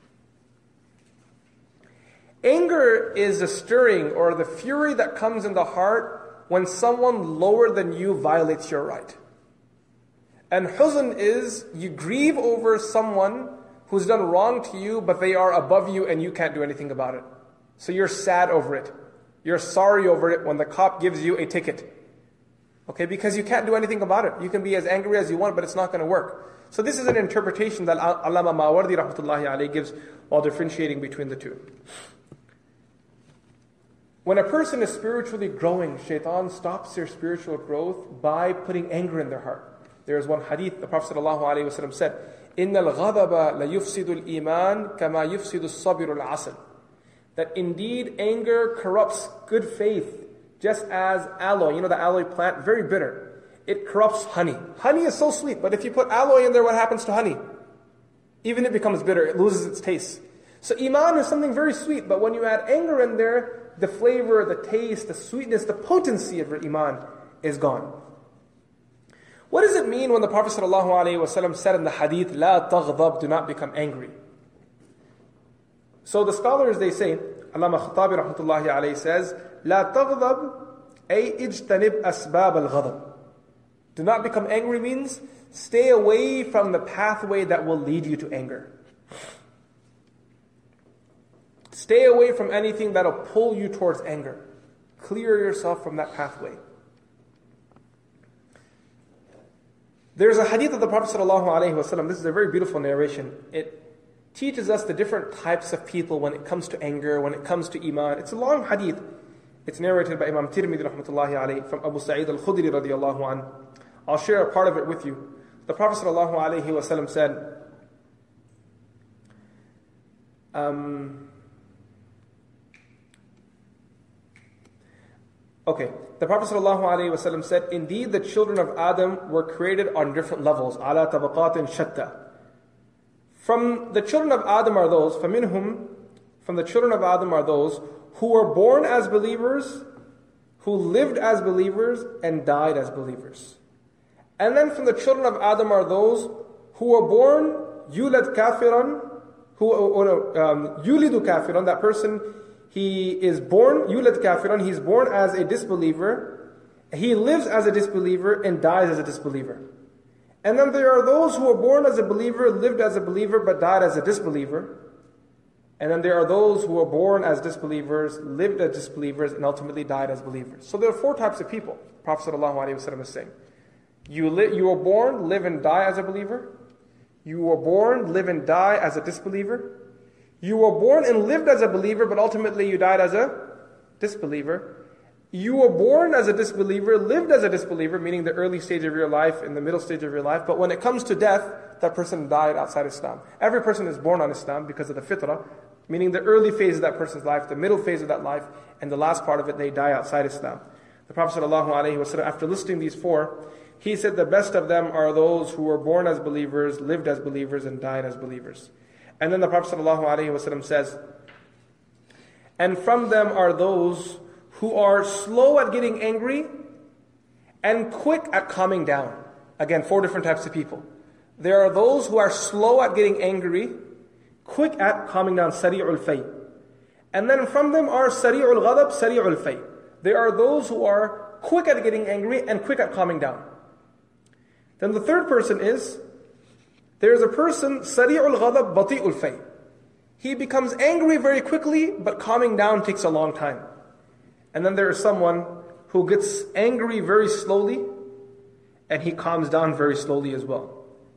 anger is the stirring or the fury that comes in the heart when someone lower than you violates your right. And huzn is you grieve over someone who's done wrong to you, but they are above you and you can't do anything about it. So you're sad over it. You're sorry over it when the cop gives you a ticket. Okay, because you can't do anything about it. You can be as angry as you want, but it's not going to work. So this is an interpretation that Allama Mawardi rahmatullahi alayhi gives while differentiating between the two. When a person is spiritually growing, Shaitan stops their spiritual growth by putting anger in their heart. There is one hadith, the Prophet ﷺ said, إِنَّ الْغَضَبَ لَيُفْسِدُ الْإِيمَانِ كَمَا يُفْسِدُ الصَّبِرُ الْعَسَلِ. That indeed anger corrupts good faith, just as aloe, you know the aloe plant, very bitter. It corrupts honey. Honey is so sweet, but if you put aloe in there, what happens to honey? Even if it becomes bitter, it loses its taste. So iman is something very sweet, but when you add anger in there, the flavor, the taste, the sweetness, the potency of your iman is gone. What does it mean when the Prophet ﷺ said in the hadith, La taghdab, do not become angry? So the scholars, they say, Allama Khattabi rahmatullahi alayhi says, La taghdab, ay ijtanib asbab al-ghadab. Do not become angry means stay away from the pathway that will lead you to anger. Stay away from anything that will pull you towards anger. Clear yourself from that pathway. There's a hadith of the Prophet ﷺ. This is a very beautiful narration. It teaches us the different types of people when it comes to anger, when it comes to iman. It's a long hadith. It's narrated by Imam Tirmidhi rahmatullahi alayhi from Abu Sa'id al-Khudri radiyallahu anhu. I'll share a part of it with you. The Prophet ﷺ said, um, Okay, the Prophet ﷺ said, indeed the children of Adam were created on different levels. عَلَى طَبَقَاتٍ شَتَّى. From the children of Adam are those, فَمِنْهُمْ, from the children of Adam are those who were born as believers, who lived as believers, and died as believers. And then from the children of Adam are those who were born yulad kafiran, who um, yulidu kafiran, that person, he is born, yulad kafiran, he's born as a disbeliever, he lives as a disbeliever, and dies as a disbeliever. And then there are those who were born as a believer, lived as a believer, but died as a disbeliever. And then there are those who were born as disbelievers, lived as disbelievers, and ultimately died as believers. So there are four types of people, Prophet ﷺ is saying. You, li- you were born, live and die as a believer. You were born, live and die as a disbeliever. You were born and lived as a believer, but ultimately you died as a disbeliever. You were born as a disbeliever, lived as a disbeliever, meaning the early stage of your life and the middle stage of your life. But when it comes to death, that person died outside Islam. Every person is born on Islam because of the fitrah, meaning the early phase of that person's life, the middle phase of that life, and the last part of it, they die outside Islam. The Prophet ﷺ, after listing these four, he said the best of them are those who were born as believers, lived as believers, and died as believers. And then the Prophet ﷺ says, and from them are those who are slow at getting angry and quick at calming down. Again, four different types of people. There are those who are slow at getting angry, quick at calming down, sari'ul fay. And then from them are sari'ul ghadab, sari'ul fay. There are those who are quick at getting angry and quick at calming down. Then the third person is, there is a person, sari'ul ghadab, bati'ul fay. He becomes angry very quickly, but calming down takes a long time. And then there is someone who gets angry very slowly, and he calms down very slowly as well.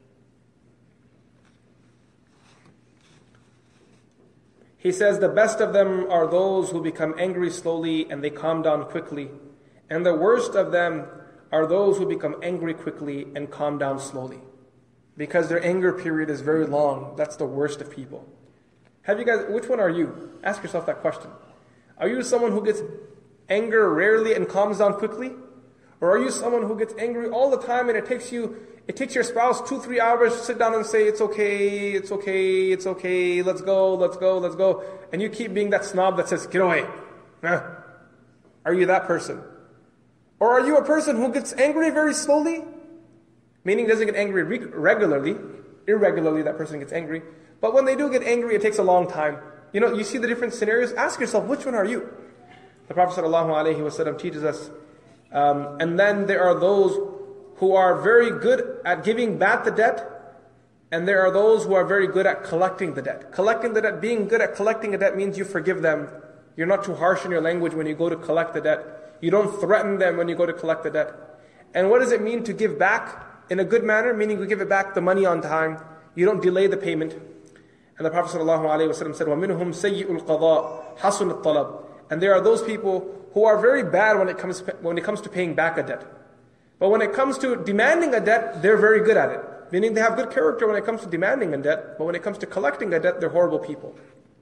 He says the best of them are those who become angry slowly and they calm down quickly. And the worst of them are those who become angry quickly and calm down slowly. Because their anger period is very long. That's the worst of people. Have you guys, which one are you? Ask yourself that question. Are you someone who gets anger rarely and calms down quickly? Or are you someone who gets angry all the time and it takes you, it takes your spouse two, three hours to sit down and say, it's okay, it's okay, it's okay, let's go, let's go, let's go. And you keep being that snob that says, get away. Huh? Are you that person? Or are you a person who gets angry very slowly? Meaning doesn't get angry re- regularly. Irregularly that person gets angry. But when they do get angry, it takes a long time. You know, you see the different scenarios. Ask yourself, which one are you? The Prophet ﷺ teaches us, um, and then there are those who are very good at giving back the debt, and there are those who are very good at collecting the debt. Collecting the debt, being good at collecting a debt means you forgive them. You're not too harsh in your language when you go to collect the debt. You don't threaten them when you go to collect the debt. And what does it mean to give back in a good manner? Meaning you give it back the money on time. You don't delay the payment. And the Prophet ﷺ said, وَمِنْهُمْ سَيِّئُ الْقَضَاءِ حَسُنُ الطَّلَبِ. And there are those people who are very bad when it comes when it comes to paying back a debt. But when it comes to demanding a debt, they're very good at it. Meaning they have good character when it comes to demanding a debt, but when it comes to collecting a debt, they're horrible people.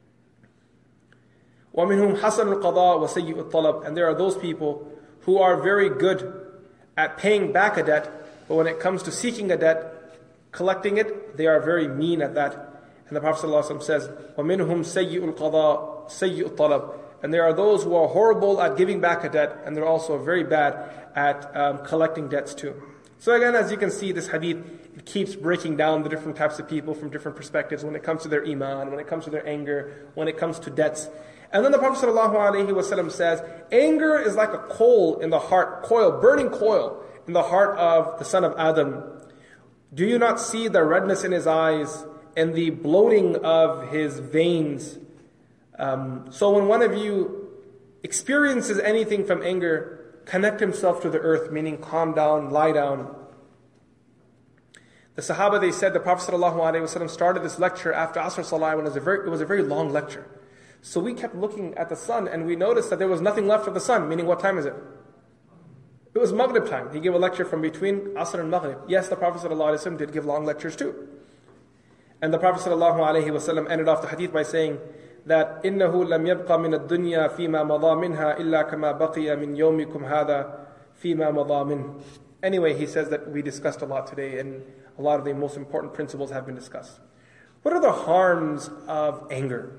وَمِنْهُمْ حَسَنُ الْقَضَاءِ وَسَيِّئُ الطَّلَبِ. And there are those people who are very good at paying back a debt, but when it comes to seeking a debt, collecting it, they are very mean at that. And the Prophet ﷺ says, وَمِنْهُمْ سَيِّئُ الْقَضَاءِ سَيِّئُ الطَّلَبِ. And there are those who are horrible at giving back a debt, and they're also very bad at um, collecting debts too. So again, as you can see, this hadith, it keeps breaking down the different types of people from different perspectives when it comes to their iman, when it comes to their anger, when it comes to debts. And then the Prophet ﷺ says, anger is like a coal in the heart, coil, burning coil in the heart of the son of Adam. Do you not see the redness in his eyes and the bloating of his veins? Um, so when one of you experiences anything from anger, connect himself to the earth, meaning calm down, lie down. The Sahaba, they said, the Prophet ﷺ started this lecture after Asr Salah, when it was a very, it was a very long lecture. So we kept looking at the sun, and we noticed that there was nothing left of the sun, meaning what time is it? It was Maghrib time. He gave a lecture from between Asr and Maghrib. Yes, the Prophet ﷺ did give long lectures too. And the Prophet ﷺ ended off the hadith by saying that إِنَّهُ لَمْ يَبْقَ مِنَ الدُّنْيَا فِي مَا مَضَى مِنْهَا إِلَّا كَمَا بَقِيَ مِنْ يَوْمِكُمْ هَذَا فِي مَا مَضَى مِنْهُ. Anyway, he says that we discussed a lot today, and a lot of the most important principles have been discussed. What are the harms of anger?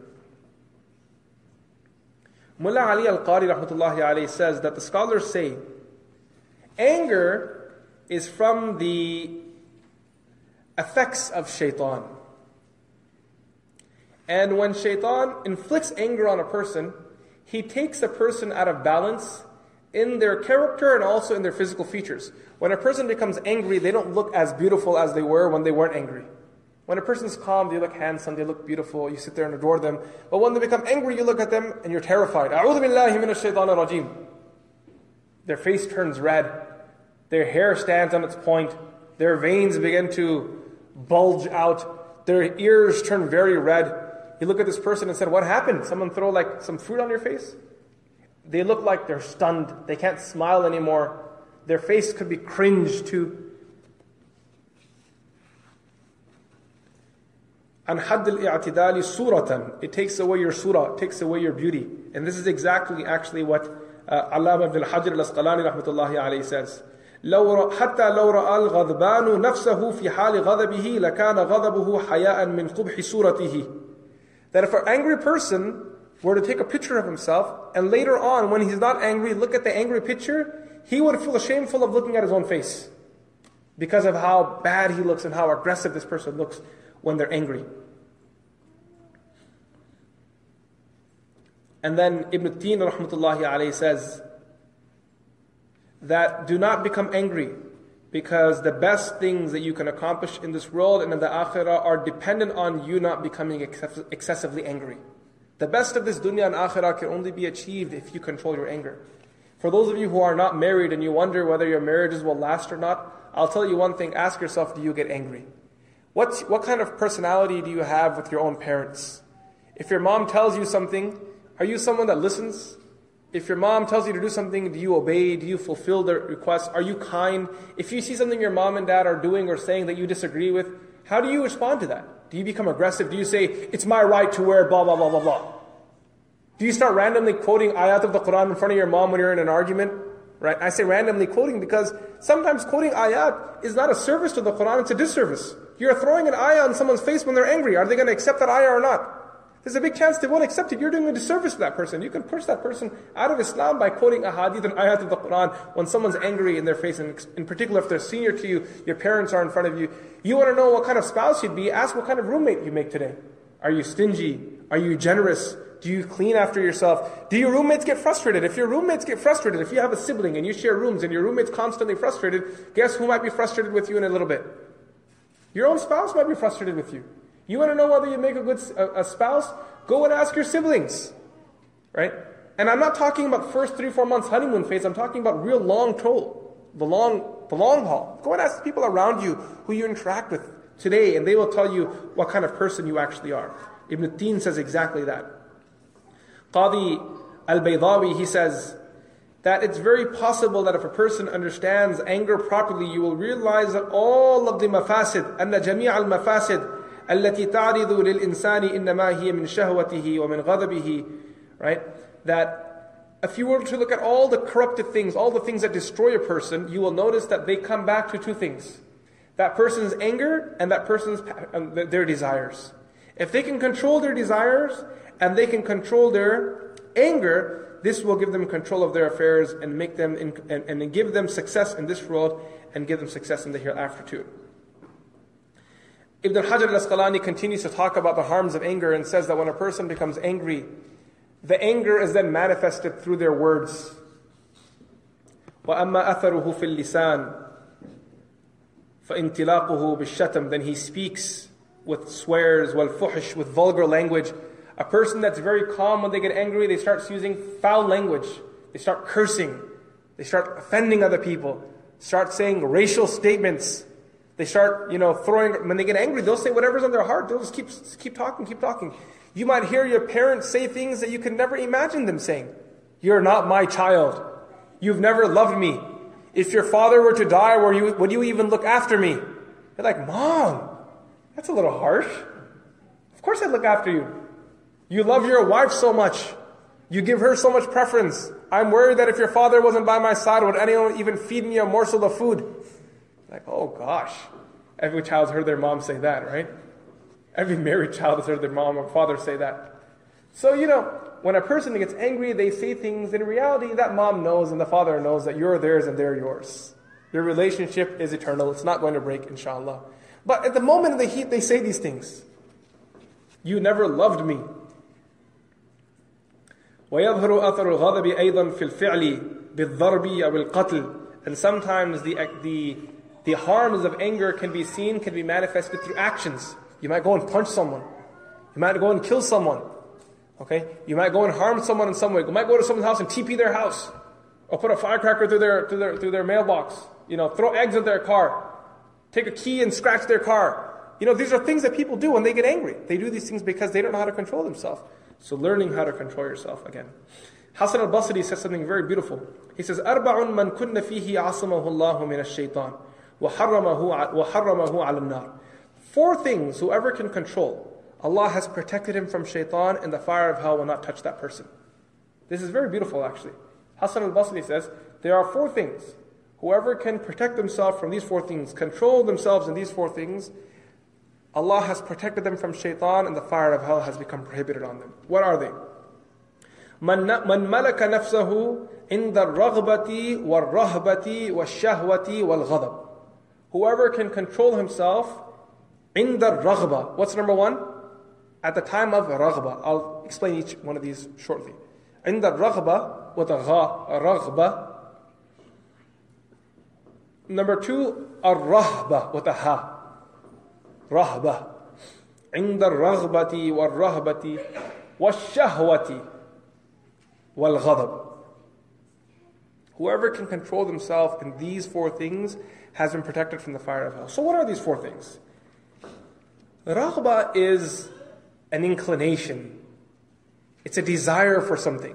Mullah Ali Al-Qari rahmatullahi alayhi says that the scholars say anger is from the effects of shaitan. And when shaitan inflicts anger on a person, he takes a person out of balance in their character and also in their physical features. When a person becomes angry, they don't look as beautiful as they were when they weren't angry. When a person's calm, they look handsome, they look beautiful, you sit there and adore them. But when they become angry, you look at them and you're terrified. أعوذ بالله من الشيطان الرجيم. Their face turns red. Their hair stands on its point. Their veins begin to bulge out. Their ears turn very red. You look at this person and said, what happened? Someone throw like some fruit on your face? They look like they're stunned. They can't smile anymore. Their face could be cringed to. عن حد الاعتدال صورة. It takes away your surah, it takes away your beauty. And this is exactly actually what uh, Allama ibn al-Hajar al-Asqalani rahmatullahi alayhi says. لو حتى لو رأى الغضبان نفسه في حال غضبه لكان غضبه حياء من قبح صورته. That if an angry person were to take a picture of himself and later on when he's not angry look at the angry picture, he would feel shameful of looking at his own face because of how bad he looks and how aggressive this person looks when they're angry. And then Ibn Tin rahmatullahi alayhi says that do not become angry because the best things that you can accomplish in this world and in the akhirah are dependent on you not becoming ex- excessively angry. The best of this dunya and akhirah can only be achieved if you control your anger. For those of you who are not married and you wonder whether your marriages will last or not, I'll tell you one thing, ask yourself, do you get angry? What's, what kind of personality do you have with your own parents? If your mom tells you something, are you someone that listens? If your mom tells you to do something, do you obey? Do you fulfill their requests? Are you kind? If you see something your mom and dad are doing or saying that you disagree with, how do you respond to that? Do you become aggressive? Do you say, it's my right to wear blah, blah, blah, blah, blah? Do you start randomly quoting ayat of the Quran in front of your mom when you're in an argument? Right? I say randomly quoting because sometimes quoting ayat is not a service to the Quran, it's a disservice. You're throwing an ayah on someone's face when they're angry. Are they going to accept that ayah or not? There's a big chance they won't accept it. You're doing a disservice to that person. You can push that person out of Islam by quoting a hadith and ayat of the Quran when someone's angry in their face. And in particular, if they're senior to you, your parents are in front of you. You want to know what kind of spouse you'd be, ask what kind of roommate you make today. Are you stingy? Are you generous? Do you clean after yourself? Do your roommates get frustrated? If your roommates get frustrated, if you have a sibling and you share rooms and your roommate's constantly frustrated, guess who might be frustrated with you in a little bit? Your own spouse might be frustrated with you. You want to know whether you make a good a, a spouse? Go and ask your siblings, right? And I'm not talking about first three, four months honeymoon phase. I'm talking about real long toll, the long, the long haul. Go and ask the people around you who you interact with today, and they will tell you what kind of person you actually are. Ibn Tin says exactly that. Qadi al-Baydawi, he says that it's very possible that if a person understands anger properly, you will realize that all of the mafasid, أن جميع المفاسد التي تعرض للإنسان إنما هي من شهوته ومن غضبه, right? That if you were to look at all the corruptive things, all the things that destroy a person, you will notice that they come back to two things. That person's anger and that person's uh, their desires. If they can control their desires and they can control their anger, this will give them control of their affairs and make them in, and, and give them success in this world and give them success in the hereafter too. Ibn Hajar al-Asqalani continues to talk about the harms of anger and says that when a person becomes angry, the anger is then manifested through their words. وَأَمَّا أَثَرُهُ فِي اللِّسَانِ فَإِنْتِلَاقُهُ بِالشَّتَمِ. Then he speaks with swears, وَالْفُحْشِ, with vulgar language. A person that's very calm when they get angry, they start using foul language. They start cursing. They start offending other people. Start saying racial statements. They start, you know, throwing, when they get angry, they'll say whatever's on their heart. They'll just keep, keep talking, keep talking. You might hear your parents say things that you could never imagine them saying. You're not my child. You've never loved me. If your father were to die, would you, would you even look after me? You're like, Mom, that's a little harsh. Of course I'd look after you. You love your wife so much. You give her so much preference. I'm worried that if your father wasn't by my side, would anyone even feed me a morsel of food? Like, oh gosh. Every child's heard their mom say that, right? Every married child has heard their mom or father say that. So, you know, when a person gets angry, they say things. In reality, that mom knows and the father knows that you're theirs and they're yours. Their relationship is eternal. It's not going to break, inshallah. But at the moment of the heat, they say these things. You never loved me. وَيَظْهَرُ أَثَرُ الْغَضَبِ أَيْضًا فِي الْفِعْلِ بِالضَّرْبِ أَوِ الْقَتْلِ. And sometimes the the the harms of anger can be seen, can be manifested through actions. You might go and punch someone. You might go and kill someone. Okay? You might go and harm someone in some way. You might go to someone's house and T P their house. Or put a firecracker through their, through their, through their mailbox. You know, throw eggs at their car. Take a key and scratch their car. You know, these are things that people do when they get angry. They do these things because they don't know how to control themselves. So learning how to control yourself again. Hassan al-Basri says something very beautiful. He says, أَرْبَعٌ مَنْ كُنَّ فِيهِ عَصَمَهُ اللَّهُ مِنَ الشَّيْطَانِ وَحَرَّمَهُ وَحَرَّمَهُ عَلَى النَّارِ. Four things whoever can control, Allah has protected him from shaitan, and the fire of hell will not touch that person. This is very beautiful actually. Hassan al-Basri says, there are four things. Whoever can protect themselves from these four things, control themselves in these four things, Allah has protected them from shaitan, and the fire of hell has become prohibited on them. What are they? من ملك نفسه عند الرغبة والرهبة والشهوة والغضب. Whoever can control himself عند الرغبة. What's number one? At the time of رغبة. I'll explain each one of these shortly. عند الرغبة with a gha, رغبة. Number two, الرهبة with a ha. رهبة. عند الرغبة والرهبة والشهوة والغضب. Whoever can control themselves in these four things has been protected from the fire of hell. So what are these four things? Raghba is an inclination. It's a desire for something.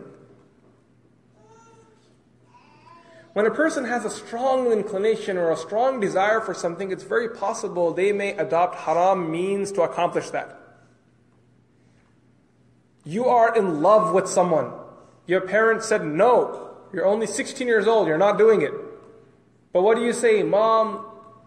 When a person has a strong inclination or a strong desire for something, it's very possible they may adopt haram means to accomplish that. You are in love with someone. Your parents said, no, you're only sixteen years old, you're not doing it. But what do you say? Mom,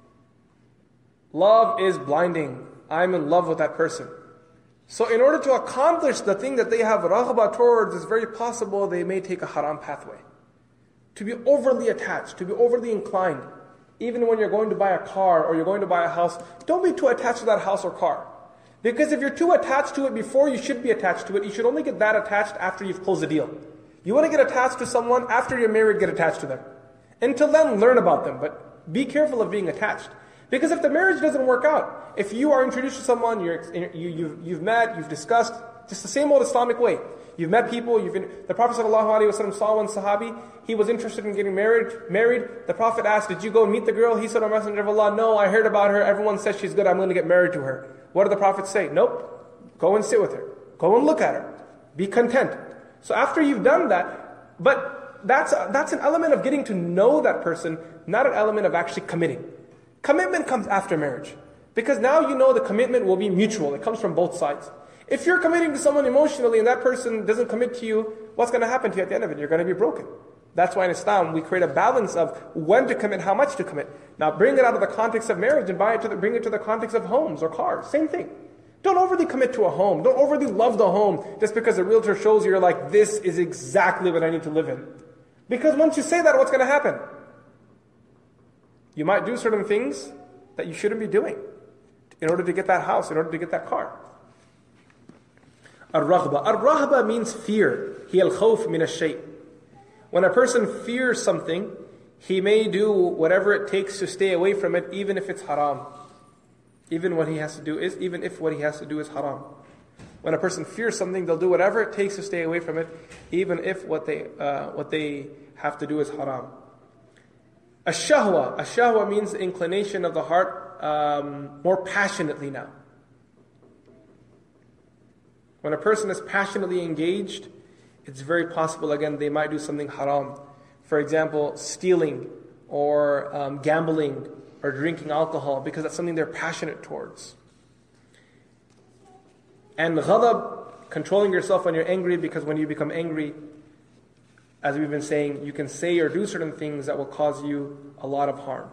love is blinding. I'm in love with that person. So in order to accomplish the thing that they have raghba towards, it's very possible they may take a haram pathway. To be overly attached, to be overly inclined. Even when you're going to buy a car or you're going to buy a house, don't be too attached to that house or car. Because if you're too attached to it before you should be attached to it, you should only get that attached after you've closed the deal. You want to get attached to someone, after you're married, get attached to them. Until then, learn about them, but be careful of being attached. Because if the marriage doesn't work out, if you are introduced to someone, you're, you, you've, you've met, you've discussed, just the same old Islamic way. You've met people, you've been, the Prophet ﷺ saw one Sahabi, he was interested in getting married, married. The Prophet asked, did you go and meet the girl? He said, O Messenger of Allah, no, I heard about her, everyone says she's good, I'm going to get married to her. What did the Prophet say? Nope, go and sit with her. Go and look at her. Be content. So after you've done that, but that's, that's an element of getting to know that person, not an element of actually committing. Commitment comes after marriage. Because now you know the commitment will be mutual. It comes from both sides. If you're committing to someone emotionally and that person doesn't commit to you, what's going to happen to you at the end of it? You're going to be broken. That's why in Islam we create a balance of when to commit, how much to commit. Now bring it out of the context of marriage and buy it to the, bring it to the context of homes or cars. Same thing. Don't overly commit to a home. Don't overly love the home just because the realtor shows you you're like, this is exactly what I need to live in. Because once you say that, what's going to happen? You might do certain things that you shouldn't be doing in order to get that house, in order to get that car. Ar-raghba. Ar-raghba means fear. Hiya al-khawf min ash-shay'. When a person fears something, he may do whatever it takes to stay away from it, even if it's haram. Even what he has to do is, even if what he has to do is haram. When a person fears something, they'll do whatever it takes to stay away from it, even if what they uh, what they have to do is haram. Ash-shahwa. Ash-shahwa means the inclination of the heart um, more passionately now. When a person is passionately engaged, it's very possible, again, they might do something haram. For example, stealing or um, gambling or drinking alcohol, because that's something they're passionate towards. And ghadab, controlling yourself when you're angry, because when you become angry, as we've been saying, you can say or do certain things that will cause you a lot of harm.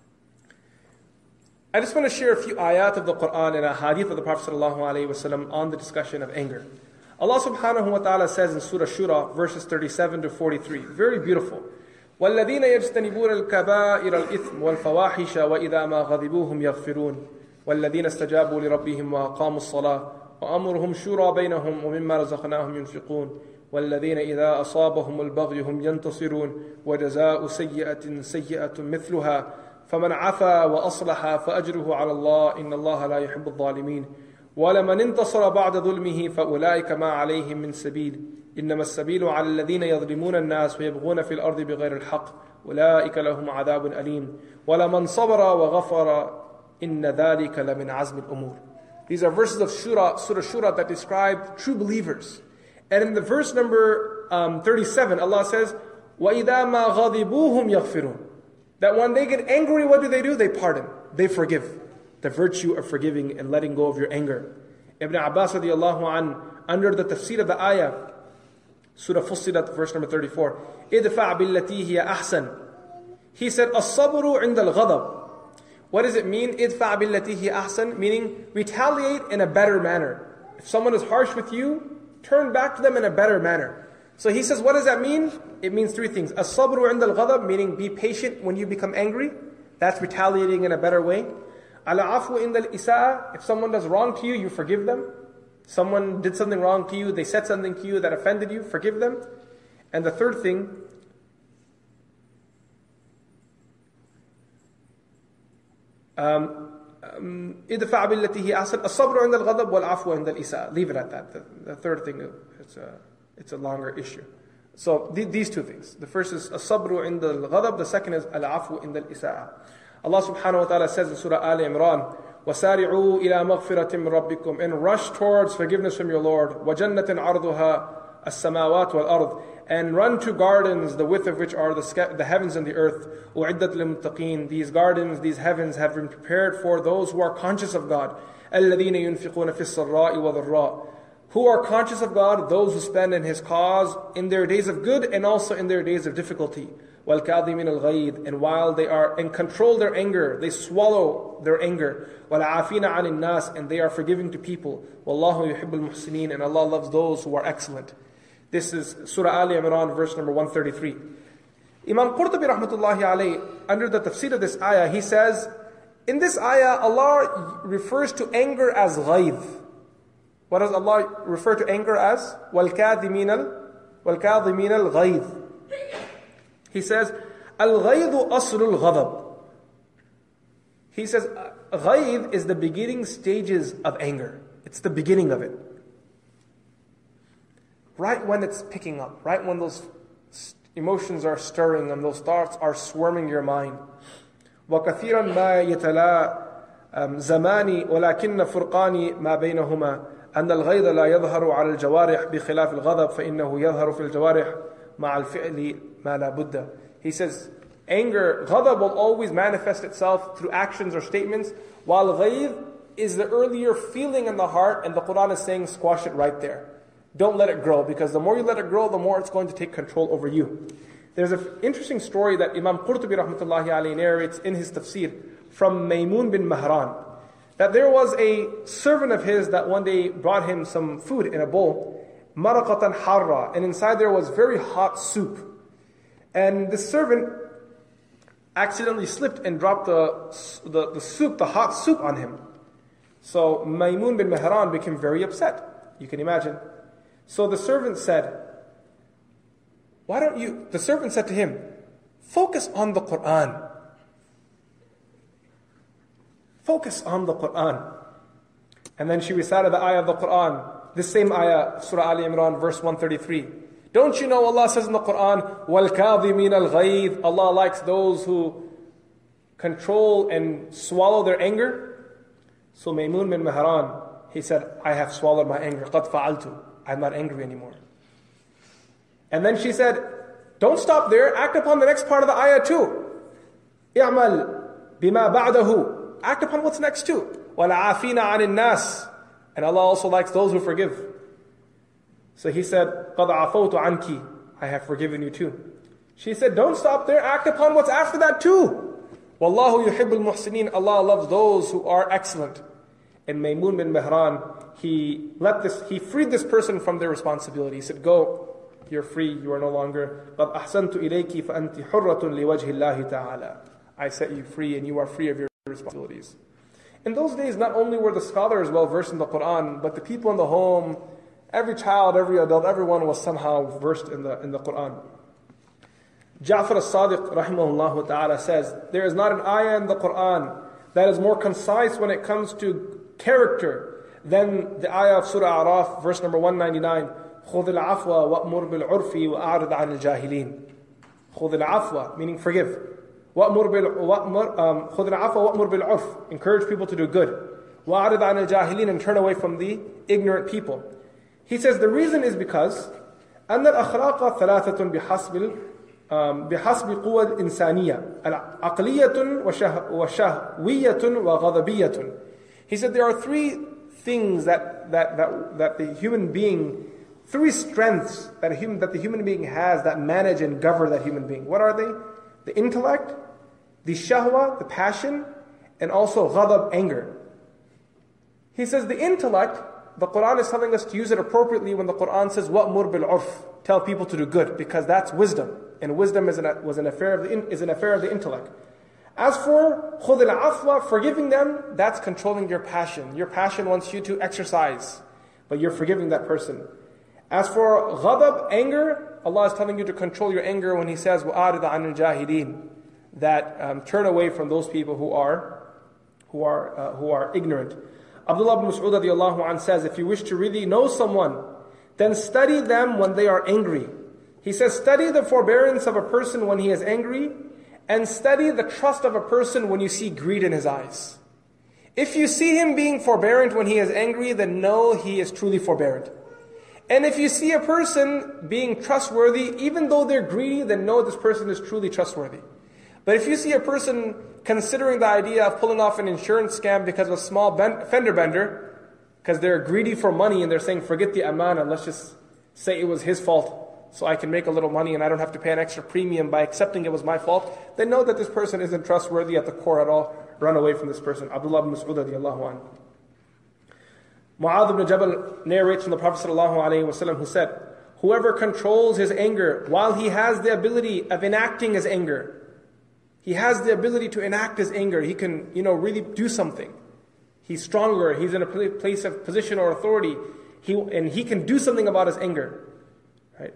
I just want to share a few ayat of the Quran and a hadith of the Prophet ﷺ on the discussion of anger. Allah subhanahu wa ta'ala says in Surah Shura, verses thirty-seven to forty-three, very beautiful. وَالَّذِينَ يَجْتَنِبُونَ الْكَبَائِرَ الْإِثْمِ وَالْفَوَاحِشَ وَإِذَا مَا غَضِبُوهُمْ يَغْفِرُونَ وَالَّذِينَ اسْتَجَابُوا لِرَبِّهِمْ وَأَقَامُوا الصَّلَاةَ وَأَمْرُهُمْ شُورَى بَيْنَهُمْ وَمِمَّا رَزَقْنَاهُمْ يُنْفِقُونَ وَالَّذِينَ إِذَا أَصَابَهُمُ الْبَغْيُ هُمْ يَنْتَصِرُونَ وَجَزَاءُ سَيِّئَةٍ سَيِّئَةٌ مِثْلُهَا فَمَنْ عَفَى وَأَصْلَحَ فَأَجْرُهُ عَلَى اللَّهِ إِنَّ اللَّهَ لَا يُحِبُّ الظَّالِمِينَ وَلَمَنِ انْتَصَرَ بَعْدَ ظُلْمِهِ فَأُولَٰئِكَ مَا عَلَيْهِم مِّن سَبِيلٍ إِنَّمَا السَّبِيلُ عَلَى الَّذِينَ يَظْلِمُونَ النَّاسَ وَيَبْغُونَ فِي الْأَرْضِ بِغَيْرِ الْحَقِّ أُولَٰئِكَ لَهُمْ عَذَابٌ أَلِيمٌ وَلَمَنْ صَبَرَ وَغَفَرَ إِنَّ ذَلِكَ لَمِنْ عَزْمِ الْأُمُورِ. These are verses of Shura, Surah Shura, that describe true believers. And in the verse number um, thirty-seven, Allah says, وَإِذَا مَا غَضِبُوهُمْ يَغْفِرُونَ. That when they get angry, what do they do? They pardon. They forgive. The virtue of forgiving and letting go of your anger. Ibn Abbas radiallahu an, under the tafsir of the ayah, Surah Fussilat, verse number thirty-four, إِدْفَعْ بِالَّتِي هِيَ أَحْسَنُ. He said, الصَّبْرُ عِنْدَ الْغَضَبِ. What does it mean? إِدْفَعْ بِالَّتِي هِيَ أَحْسَنُ, meaning retaliate in a better manner. If someone is harsh with you, turn back to them in a better manner. So he says, what does that mean? It means three things. الصَّبْرُ عِنْدَ الْغَضَبِ, meaning be patient when you become angry. That's retaliating in a better way. الْعَفْوُ عِنْدَ الْإِسَاءَةِ. If someone does wrong to you, you forgive them. Someone did something wrong to you, they said something to you that offended you, forgive them. And the third thing, um, إِدْفَعْ بِالَّتِي هِيَ أَحْسَنُ الصَّبْرُ عِنْدَ الْغَضَبِ وَالْعَفْوُ عِنْدَ الْإِسَاءَةِ. Leave it at that. The, the third thing, it's a, it's a longer issue. So th- these two things. The first is الصَّبْرُ عِنْدَ الْغَضَبِ. The second is الْعَفْوُ عِنْدَ الْإِسَاءَةِ. Allah subhanahu wa ta'ala says in Surah Al Imran, وَسَارِعُوا إِلَى مَغْفِرَةٍ مِّن رَبِّكُمْ, and rush towards forgiveness from your Lord. وَجَنَّةٍ عَرْضُهَا السَّمَاوَاتُ وَالْأَرْضِ, and run to gardens, the width of which are the, sky, the heavens and the earth. أُعِدَّتْ لِلْمُتَّقِينَ. These gardens, these heavens have been prepared for those who are conscious of God. الَّذِينَ يُنْفِقُونَ فِي السَّرَّاءِ وَالضَّرَّاءِ. Who are conscious of God? Those who spend in His cause in their days of good and also in their days of difficulty. وَالْكَاظِمِينَ الْغَيْظَ. And while they are and control their anger, they swallow their anger. وَالْعَافِينَ عَنِ النَّاسِ. And they are forgiving to people. وَاللَّهُ يُحِبُّ الْمُحْسِنِينَ. And Allah loves those who are excellent. This is Surah Al Imran, verse number one thirty-three. Imam Qurtubi rahmatullahi alayhi, under the tafsir of this ayah, he says, in this ayah, Allah refers to anger as ghayz. What does Allah refer to anger as? وَالْكَاظِمِينَ وَالْكَاظِمِينَ الْغَيْظِ. He says, الْغَيْظُ أَصْلُ الْغَضَبِ. He says, ghayz is the beginning stages of anger. It's the beginning of it. Right when it's picking up, right when those emotions are stirring and those thoughts are swarming your mind. وَكَثِيرًا مَا يَتَلَا زَمَانِ وَلَكِنَّ فُرْقَانِ مَا بَيْنَهُمَا أن الغيظ لا يظهر على الجوارح بخلاف الغضب فإنه يظهر في الجوارح مع الفعل ما لا بد. He says, anger, ghadab will always manifest itself through actions or statements, while ghayz is the earlier feeling in the heart, and the Quran is saying squash it right there. Don't let it grow, because the more you let it grow, the more it's going to take control over you. There's an interesting story that Imam Qurtubi rahmatullahi alayhi narrates in his tafsir from Maymun bin Mahran, that there was a servant of his that one day brought him some food in a bowl, maraqatan harra, and inside there was very hot soup. And the servant accidentally slipped and dropped the, the, the soup, the hot soup on him. So Maymun bin Mahran became very upset. You can imagine. So the servant said, why don't you, the servant said to him, focus on the Quran. Focus on the Quran. And then she recited the ayah of the Quran, this same ayah, Surah Al Imran, verse one thirty-three. Don't you know Allah says in the Quran, وَالْكَاظِمِينَ الْغَيْظِ, Allah likes those who control and swallow their anger. So Maymun bin Mahran, he said, I have swallowed my anger. قَدْ فَعَلْتُ. I'm not angry anymore. And then she said, don't stop there, act upon the next part of the ayah too. اِعْمَلْ بِمَا بَعْدَهُ. Act upon what's next too. وَلَعَافِينَ عَنِ النَّاسِ. And Allah also likes those who forgive. So he said, قَدْ عَفَوْتُ عَنْكِ. I have forgiven you too. She said, don't stop there, act upon what's after that too. وَاللَّهُ يُحِبُّ الْمُحْسِنِينَ. Allah loves those who are excellent. And Maymun bin Mahran, he let this, he freed this person from their responsibility. He said, go, you're free, you are no longer. قَدْ أَحْسَنْتُ إِلَيْكِ فَأَنْتِ حُرَّةٌ لِوَجْهِ اللَّهِ تَعَالَى. I set you free and you are free of your responsibilities. In those days, not only were the scholars well versed in the Quran, but the people in the home, every child, every adult, everyone was somehow versed in the in the Quran. Ja'far as-Sadiq rahimahullah ta'ala says, there is not an ayah in the Quran that is more concise when it comes to character than the ayah of Surah A'raf, verse number one ninety-nine. خُذِ الْعَفْوَ وَأْمُرْ بِالْعُرْفِ وَأَعْرِضْ عَنِ الْجَاهِلِينَ. خُذِ الْعَفْوَ, meaning forgive. وَأْمُرْ بِالْعُرْفِ, خُذِ الْعَفْوَ وَأْمُرْ بِالْعُرْفِ, encourage people to do good. وَأَعْرِضْ عَنِ الْجَاهِلِينَ, and turn away from the ignorant people. He says the reason is because أن الأخلاق ثلاثة بحسب بحسب قوة الإنسانية عقلية وشهوية وغضبية. He said there are three things that that that that the human being, three strengths that a human that the human being has that manage and govern that human being. What are they? The intellect, the shahwa, the passion, and also ghadab, anger. He says the intellect, the Quran is telling us to use it appropriately when the Quran says وَأْمُرْ بِالْعُرْفِ, tell people to do good, because that's wisdom, and wisdom is an, was an affair of the is an affair of the intellect. As for خُذِ الْعَفْوَ, forgiving them, that's controlling your passion. Your passion wants you to exercise, but you're forgiving that person. As for ghadab, anger, Allah is telling you to control your anger when He says وَأَعْرِضْ عَنِ الْجَاهِلِينَ, that um, turn away from those people who are who are uh, who are ignorant. Abdullah ibn Mas'ud radiallahu anh says, if you wish to really know someone, then study them when they are angry. He says, study the forbearance of a person when he is angry, and study the trust of a person when you see greed in his eyes. If you see him being forbearant when he is angry, then know he is truly forbearant. And if you see a person being trustworthy, even though they're greedy, then know this person is truly trustworthy. But if you see a person considering the idea of pulling off an insurance scam because of a small ben- fender bender, because they're greedy for money and they're saying, forget the amana, let's just say it was his fault so I can make a little money and I don't have to pay an extra premium by accepting it was my fault, then know that this person isn't trustworthy at the core at all. Run away from this person. Abdullah ibn Mas'ud radiallahu anhu. Mu'adh ibn Jabal narrates from the Prophet sallallahu alaihi wasallam, who said, whoever controls his anger while he has the ability of enacting his anger, he has the ability to enact his anger. He can, you know, really do something. He's stronger. He's in a place of position or authority. He, and he can do something about his anger. Right?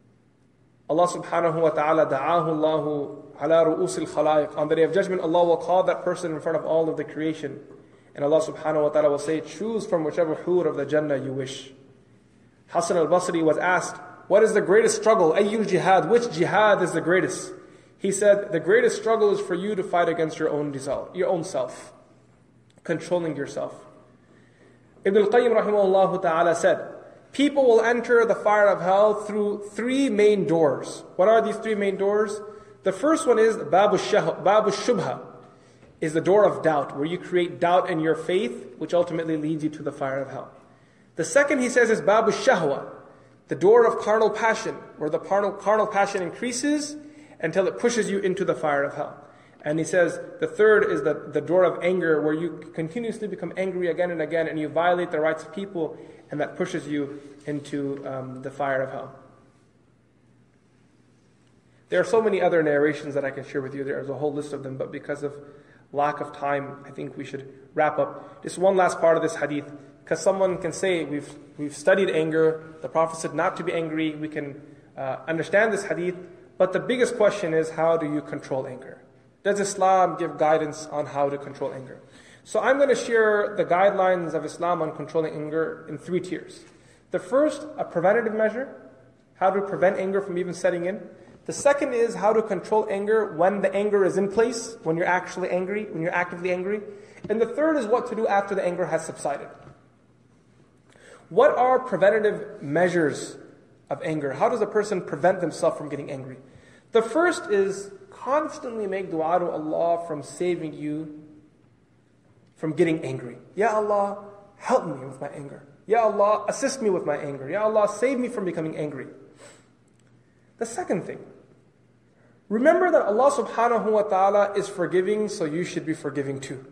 Allah subhanahu wa ta'ala da'ahu Allahu ala ru'usil khalaiq. On the day of judgment, Allah will call that person in front of all of the creation. And Allah subhanahu wa ta'ala will say, choose from whichever hur of the Jannah you wish. Hassan al-Basri was asked, what is the greatest struggle? Ayyul jihad? Which jihad is the greatest? He said, the greatest struggle is for you to fight against your own desire, your own self, controlling yourself. Ibn al-Qayyim rahimahullah ta'ala said, people will enter the fire of hell through three main doors. What are these three main doors? The first one is Babu Shubha, is the door of doubt, where you create doubt in your faith, which ultimately leads you to the fire of hell. The second, he says, is Babu Shahwa, the door of carnal passion, where the carnal, carnal passion increases until it pushes you into the fire of hell. And he says, the third is the, the door of anger, where you continuously become angry again and again, and you violate the rights of people, and that pushes you into um, the fire of hell. There are so many other narrations that I can share with you. There is a whole list of them, but because of lack of time, I think we should wrap up. Just one last part of this hadith, because someone can say, we've we've studied anger, the Prophet said not to be angry, we can uh, understand this hadith, but the biggest question is, how do you control anger? Does Islam give guidance on how to control anger? So I'm going to share the guidelines of Islam on controlling anger in three tiers. The first, a preventative measure, how to prevent anger from even setting in. The second is how to control anger when the anger is in place, when you're actually angry, when you're actively angry. And the third is what to do after the anger has subsided. What are preventative measures of anger? How does a person prevent themselves from getting angry? The first is constantly make dua to Allah from saving you from getting angry. Ya Allah, help me with my anger. Ya Allah, assist me with my anger. Ya Allah, save me from becoming angry. The second thing, remember that Allah subhanahu wa ta'ala is forgiving, so you should be forgiving too.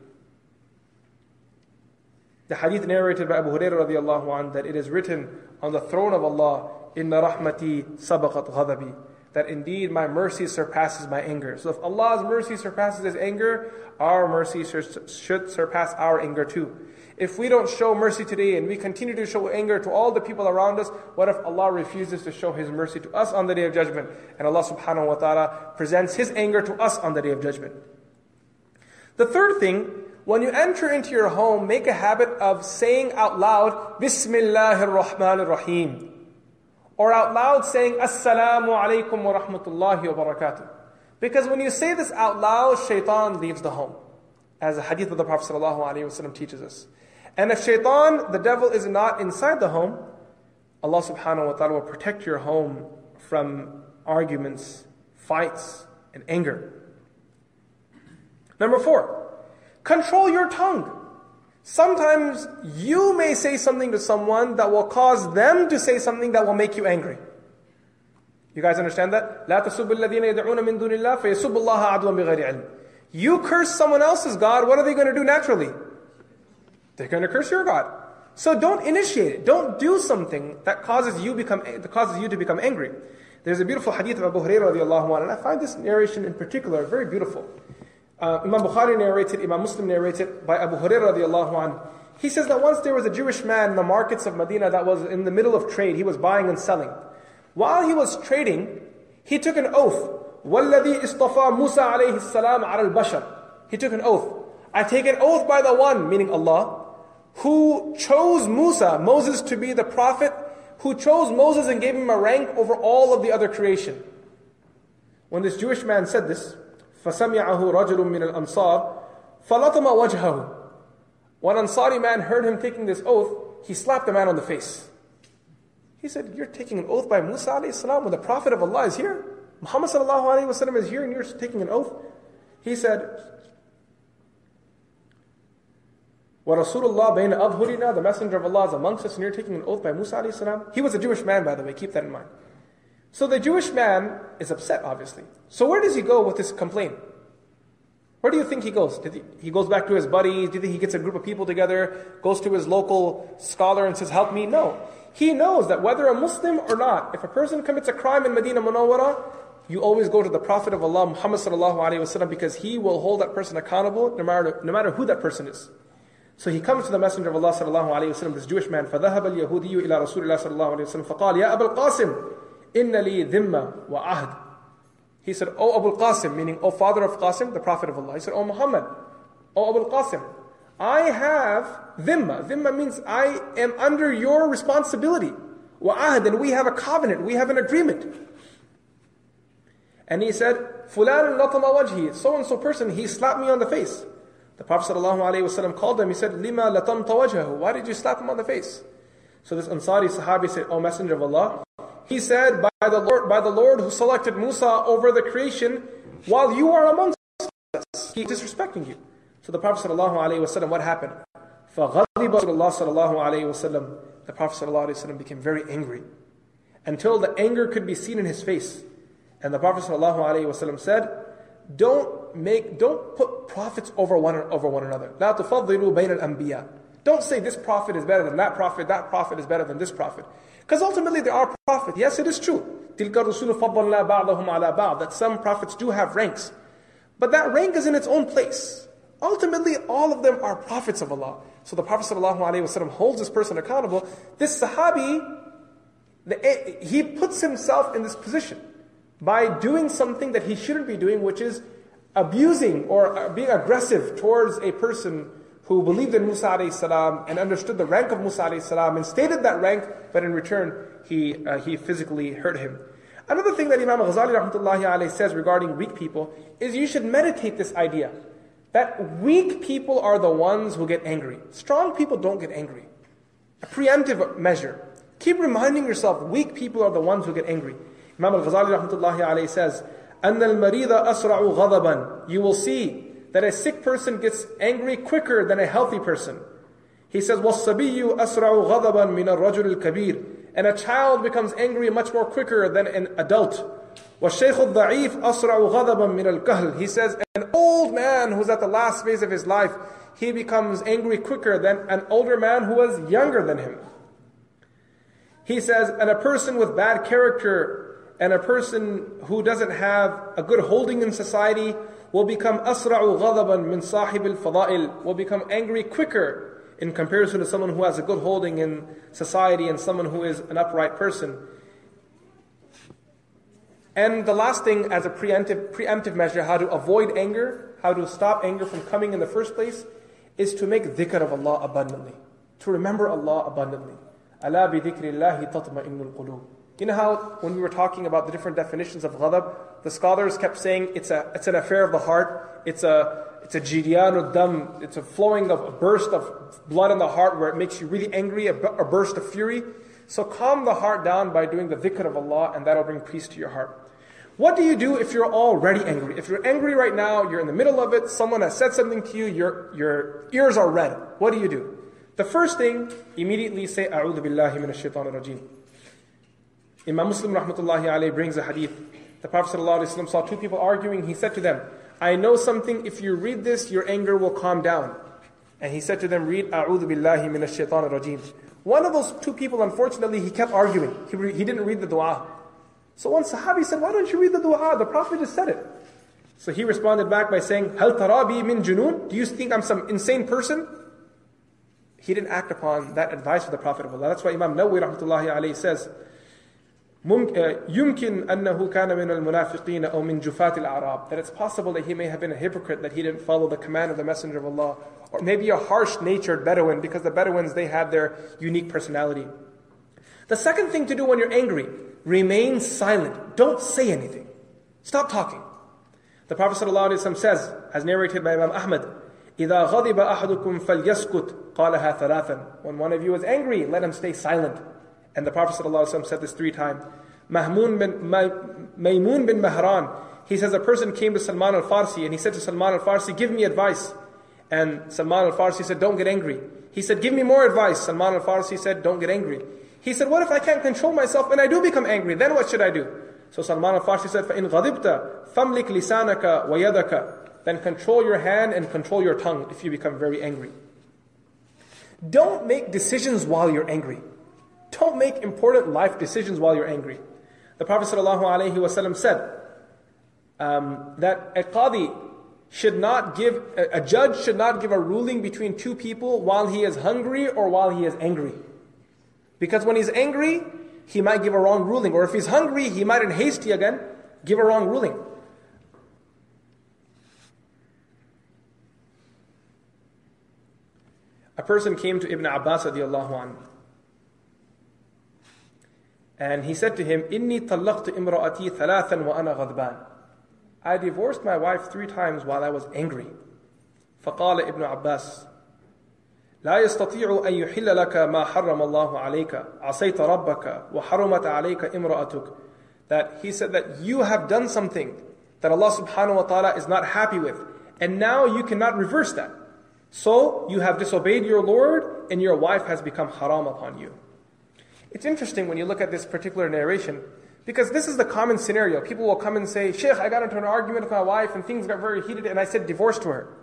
The hadith narrated by Abu Hurairah radiallahu anhu, that it is written on the throne of Allah, Inna rahmati sabaqat ghadabi. that indeed my mercy surpasses my anger. So if Allah's mercy surpasses His anger, our mercy should surpass our anger too. If we don't show mercy today and we continue to show anger to all the people around us, what if Allah refuses to show His mercy to us on the Day of Judgment? And Allah subhanahu wa ta'ala presents His anger to us on the Day of Judgment. The third thing, when you enter into your home, make a habit of saying out loud, Bismillahir Rahmanir Rahim. Or out loud saying, Assalamu alaikum wa rahmatullahi wa barakatuh. Because when you say this out loud, shaitan leaves the home. As the hadith of the Prophet ﷺ teaches us. And if shaitan, the devil, is not inside the home, Allah subhanahu wa ta'ala will protect your home from arguments, fights, and anger. Number four, control your tongue. Sometimes you may say something to someone that will cause them to say something that will make you angry. You guys understand that? لا تسبوا الذين يدعون من دون الله فيسبوا الله عدوا بغير علم. You curse someone else's God, what are they going to do naturally? They're going to curse your God. So don't initiate it. Don't do something that causes you become that causes you to become angry. There's a beautiful hadith of Abu Hurairah radiallahu anhu, and I find this narration in particular very beautiful. Uh, Imam Bukhari narrated, Imam Muslim narrated by Abu Hurairah radiallahu anhu. He says that once there was a Jewish man in the markets of Medina that was in the middle of trade. He was buying and selling. While he was trading, he took an oath. وَالَّذِي إِصْطَفَى مُوسَى عَلَيْهِ السَّلَامَ عَلَى الْبَشَرِ. He took an oath. I take an oath by the one, meaning Allah, who chose Musa, Moses, to be the prophet, who chose Moses and gave him a rank over all of the other creation. When this Jewish man said this, فَسَمِعَهُ رَجُلٌ مِّنَ الْأَنصَارِ فَلَطَمَ وَجْهَهُ. When an Ansari man heard him taking this oath, he slapped the man on the face. He said, you're taking an oath by Musa alayhi salam when the Prophet of Allah is here? Muhammad sallallahu alayhi wa sallam is here and you're taking an oath? He said, وَرَسُولُ اللَّهِ بَيْنَ أَظْهُرِنَا. The Messenger of Allah is amongst us and you're taking an oath by Musa alayhi salam. He was a Jewish man, by the way, keep that in mind. So the Jewish man is upset, obviously. So where does he go with this complaint? Where do you think he goes? Did he, he goes back to his buddies? Do you think he gets a group of people together, goes to his local scholar and says, help me? No. He knows that whether a Muslim or not, if a person commits a crime in Medina Munawwara, you always go to the Prophet of Allah, Muhammad sallallahu alayhi wa sallam, because he will hold that person accountable no matter, no matter who that person is. So he comes to the Messenger of Allah sallallahu alayhi wa sallam, this Jewish man, فَذَهَبَ الْيَهُودِيُّ إِلَىٰ رَسُولِ اللَّهِ صلى الله عليه وسلم فقال يا أبا القاسم إِنَّ لِي ذِمَّةً وَعَهْدٍ. He said, O Abu al-Qasim, meaning, O father of Qasim, the Prophet of Allah. He said, O Muhammad, O Abu al-Qasim, I have dhimma. Dhimma means I am under your responsibility. Wa'ahd, and we have a covenant, we have an agreement. And he said, Fulan latama wajhi, so and so person, he slapped me on the face. The Prophet ﷺ called him, he said, Lima latamta wajhahu, why did you slap him on the face? So this Ansari Sahabi said, O Messenger of Allah, he said, by the Lord, by the Lord who selected Musa over the creation, while you are amongst us, he is disrespecting you. So the Prophet ﷺ, what happened? فَغَضِبَ رَسُولُ اللَّهِ صَلَى اللَّهُ عَلَيْهِ وَسَلَّمَ. The Prophet ﷺ became very angry, until the anger could be seen in his face. And the Prophet ﷺ said, don't make, don't put prophets over one over one another. لَا تُفَضِّلُوا بَيْنَ الْأَنْبِيَاءِ. Don't say this prophet is better than that prophet, that prophet is better than this prophet. Because ultimately there are prophets. Yes, it is true. تِلْكَ الرُّسُولُ فَضَّلْنَا بَعْضَهُمْ عَلَى بَعْضٍ. That some prophets do have ranks. But that rank is in its own place. Ultimately, all of them are prophets of Allah. So the Prophet ﷺ holds this person accountable. This Sahabi, the, he puts himself in this position by doing something that he shouldn't be doing, which is abusing or being aggressive towards a person who believed in Musa alayhi salam and understood the rank of Musa alayhi salam and stated that rank, but in return, he uh, he physically hurt him. Another thing that Imam Ghazali rahmatullahi alayhi says regarding weak people is you should meditate this idea that weak people are the ones who get angry. Strong people don't get angry. A preemptive measure. Keep reminding yourself, weak people are the ones who get angry. Imam al-Ghazali rahmatullahi alayhi says, أَنَّ الْمَرِيضَ أَسْرَعُ غَضَبًا. You will see that a sick person gets angry quicker than a healthy person. He says, وَالصَّبِيُّ أَسْرَعُ غَضَبًا مِنَ الرَّجُلِ الْكَبِيرِ. And a child becomes angry much more quicker than an adult. وَالشَّيْخُ الضَّعِيفُ أَسْرَعُ غَضَبًا مِنَ الْكَهْلِ. He says, an old man who's at the last phase of his life, he becomes angry quicker than an older man who was younger than him. He says, and a person with bad character and a person who doesn't have a good holding in society will become أسرع غضبا من صاحب الفضائل, will become angry quicker in comparison to someone who has a good holding in society and someone who is an upright person. And the last thing, as a preemptive, preemptive measure, how to avoid anger, how to stop anger from coming in the first place, is to make dhikr of Allah abundantly, to remember Allah abundantly. أَلَا بِذِكْرِ اللَّهِ تَطْمَئِنُّ الْقُلُوبِ. You know how when we were talking about the different definitions of ghadab, the scholars kept saying it's a it's an affair of the heart, it's a it's a jiryan dam, it's a flowing of a burst of blood in the heart where it makes you really angry, a, a burst of fury. So calm the heart down by doing the dhikr of Allah, and that'll bring peace to your heart. What do you do if you're already angry? If you're angry right now, you're in the middle of it, someone has said something to you, your your ears are red. What do you do? The first thing, immediately say, A'udhu billahi minash shaitanir rajim. Imam Muslim rahmatullahi alayhi brings a hadith. The Prophet ﷺ saw two people arguing. He said to them, I know something, if you read this, your anger will calm down. And he said to them, read A'udhu billahi minash shaitanir rajim. One of those two people, unfortunately, he kept arguing. He, re- he didn't read the dua. So one Sahabi said, why don't you read the dua? The Prophet just said it. So he responded back by saying, Hal tarabi min junun? Do you think I'm some insane person? He didn't act upon that advice of the Prophet of Allah. That's why Imam Nawawi rahmatullahi alayhi says, يمكن أنه كان من المنافقين أو من جفاة الأعراب, that it's possible that he may have been a hypocrite, that he didn't follow the command of the Messenger of Allah, or maybe a harsh-natured Bedouin, because the Bedouins, they had their unique personality. The second thing to do when you're angry, remain silent. Don't say anything. Stop talking. The Prophet ﷺ says, as narrated by Imam Ahmad, إِذَا غَضِبَ أَحَدُكُمْ فَلْيَسْكُتْ قَالَهَا ثَلَاثًا. When one of you is angry, let him stay silent. And the Prophet ﷺ said this three times. Mahmoon bin, Maymun bin Mahran, he says a person came to Salman al-Farsi and he said to Salman al-Farsi, give me advice. And Salman al-Farsi said, don't get angry. He said, give me more advice. Salman al-Farsi said, don't get angry. He said, what if I can't control myself and I do become angry? Then what should I do? So Salman al-Farsi said, فَإِنْ غَضِبْتَ فَمْلِكْ لِسَانَكَ وَيَدَكَ. Then control your hand and control your tongue if you become very angry. Don't make decisions while you're angry. Don't make important life decisions while you're angry. The Prophet ﷺ said um, that a qadi should not give, a, a judge should not give a ruling between two people while he is hungry or while he is angry. Because when he's angry, he might give a wrong ruling. Or if he's hungry, he might in hasty again give a wrong ruling. A person came to Ibn Abbas radiallahu anhu. And he said to him, إِنِّي طَلَّقْتُ إِمْرَأَتِي ثَلَاثًا وَأَنَا غَضْبَانٍ. I divorced my wife three times while I was angry. فَقَالَ ابن عباس لا يستطيع أن يحل لك ما حرم الله عليك عصيت ربك وحرمت عليك امرأتك. That he said that you have done something that Allah subhanahu wa ta'ala is not happy with. And now you cannot reverse that. So you have disobeyed your Lord and your wife has become haram upon you. It's interesting when you look at this particular narration, because this is the common scenario. People will come and say, Shaykh, I got into an argument with my wife and things got very heated and I said divorce to her.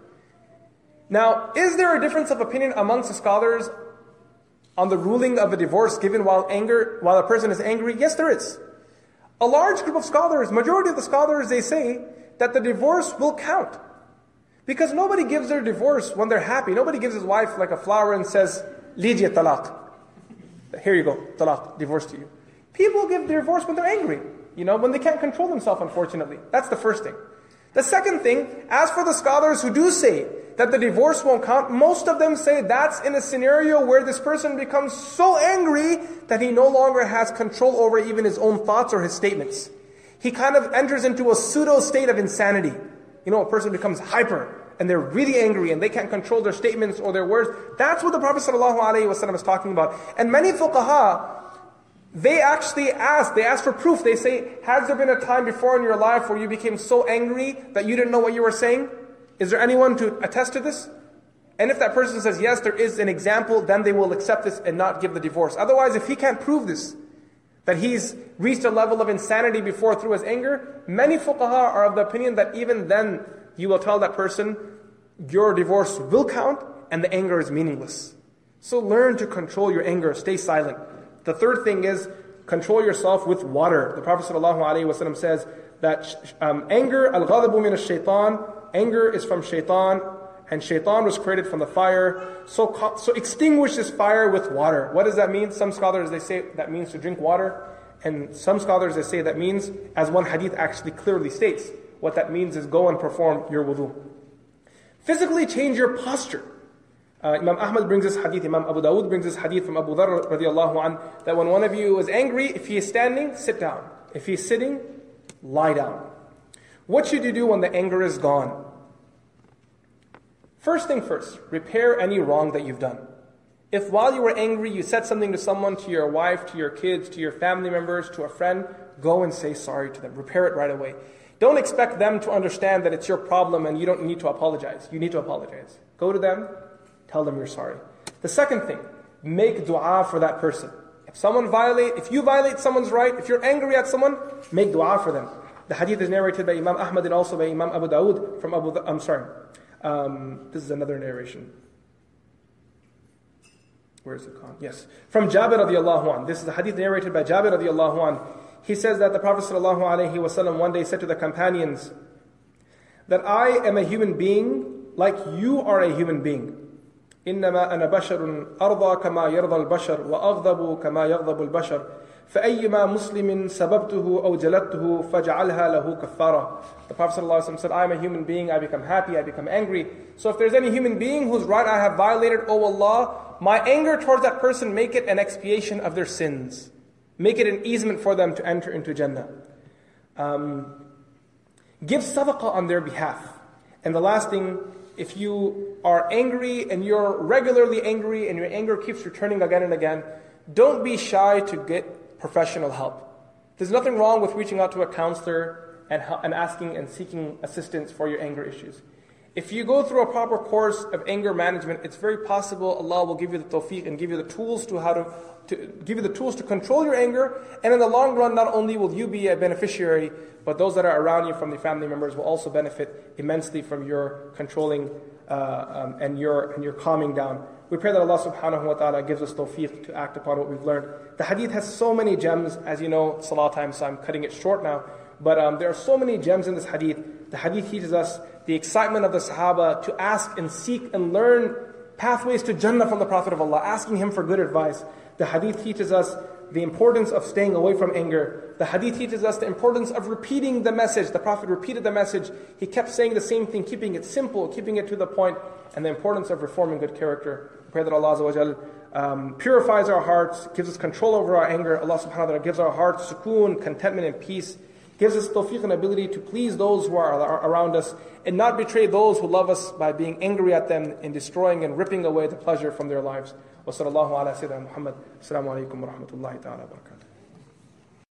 Now, is there a difference of opinion amongst the scholars on the ruling of a divorce given while anger, while a person is angry? Yes, there is. A large group of scholars, majority of the scholars, they say that the divorce will count. Because nobody gives their divorce when they're happy. Nobody gives his wife like a flower and says, Lijiya talaq. Here you go, talaq, divorce to you. People give their divorce when they're angry, you know, when they can't control themselves, unfortunately. That's the first thing. The second thing, as for the scholars who do say that the divorce won't count, most of them say that's in a scenario where this person becomes so angry that he no longer has control over even his own thoughts or his statements. He kind of enters into a pseudo state of insanity. You know, a person becomes hyper and they're really angry and they can't control their statements or their words. That's what the Prophet ﷺ is talking about. And many fuqaha, they actually ask, they ask for proof. They say, has there been a time before in your life where you became so angry that you didn't know what you were saying? Is there anyone to attest to this? And if that person says, yes, there is an example, then they will accept this and not give the divorce. Otherwise, if he can't prove this, that he's reached a level of insanity before through his anger, many fuqaha are of the opinion that even then you will tell that person, your divorce will count and the anger is meaningless. So learn to control your anger, stay silent. The third thing is, control yourself with water. The Prophet ﷺ says that um, anger, al-ghadabu min ash-shaytan, anger is from shaitan, and shaitan was created from the fire. So, so extinguish this fire with water. What does that mean? Some scholars, they say that means to drink water. And some scholars, they say that means, as one hadith actually clearly states, what that means is go and perform your wudu. Physically change your posture. Uh, Imam Ahmad brings this hadith, Imam Abu Dawud brings this hadith from Abu Dharr radiallahu anh, that when one of you is angry, if he is standing, sit down. If he is sitting, lie down. What should you do when the anger is gone? First thing first, repair any wrong that you've done. If while you were angry, you said something to someone, to your wife, to your kids, to your family members, to a friend, go and say sorry to them. Repair it right away. Don't expect them to understand that it's your problem and you don't need to apologize. You need to apologize. Go to them, tell them you're sorry. The second thing, make dua for that person. If someone violate, if you violate someone's right, if you're angry at someone, make dua for them. The hadith is narrated by Imam Ahmad and also by Imam Abu Dawud from Abu, I'm sorry. Um, this is another narration. Where is it gone? Yes. From Jabir radiallahu anh. This is a hadith narrated by Jabir radiallahu anh. He says that the Prophet sallallahu alayhi wasallam one day said to the companions that I am a human being like you are a human being. إنما أنا بشر أرضى كما يرضى البشر وأغضب كما يغضب البشر فأيما مسلم سببته أو جلدته فجعلها له كفارة. The Prophet ﷺ said, I am a human being, I become happy, I become angry. So if there's any human being whose right I have violated, O Allah, my anger towards that person, make it an expiation of their sins. Make it an easement for them to enter into Jannah. Um, give sadaqah on their behalf. And the last thing, if you are angry and you're regularly angry and your anger keeps returning again and again, don't be shy to get professional help. There's nothing wrong with reaching out to a counselor and, and asking and seeking assistance for your anger issues. If you go through a proper course of anger management, it's very possible Allah will give you the tawfiq and give you the tools to how to, to give you the tools to control your anger. And in the long run, not only will you be a beneficiary, but those that are around you from the family members will also benefit immensely from your controlling uh, um, and your and your calming down. We pray that Allah subhanahu wa ta'ala gives us tawfiq to act upon what we've learned. The hadith has so many gems, as you know, salah time, so I'm cutting it short now. But um, there are so many gems in this hadith. The hadith teaches us the excitement of the Sahaba to ask and seek and learn pathways to Jannah from the Prophet of Allah, asking him for good advice. The hadith teaches us the importance of staying away from anger. The hadith teaches us the importance of repeating the message. The Prophet repeated the message. He kept saying the same thing, keeping it simple, keeping it to the point, and the importance of reforming good character. We pray that Allah Azza wa Jal um, purifies our hearts, gives us control over our anger. Allah subhanahu wa ta'ala gives our hearts sukoon, contentment and peace. Gives us tawfiq and ability to please those who are around us and not betray those who love us by being angry at them and destroying and ripping away the pleasure from their lives. Wa sallallahu ala sayyidina Muhammad. Assalamu alaikum wa rahmatullahi ta'ala wa barakatuh.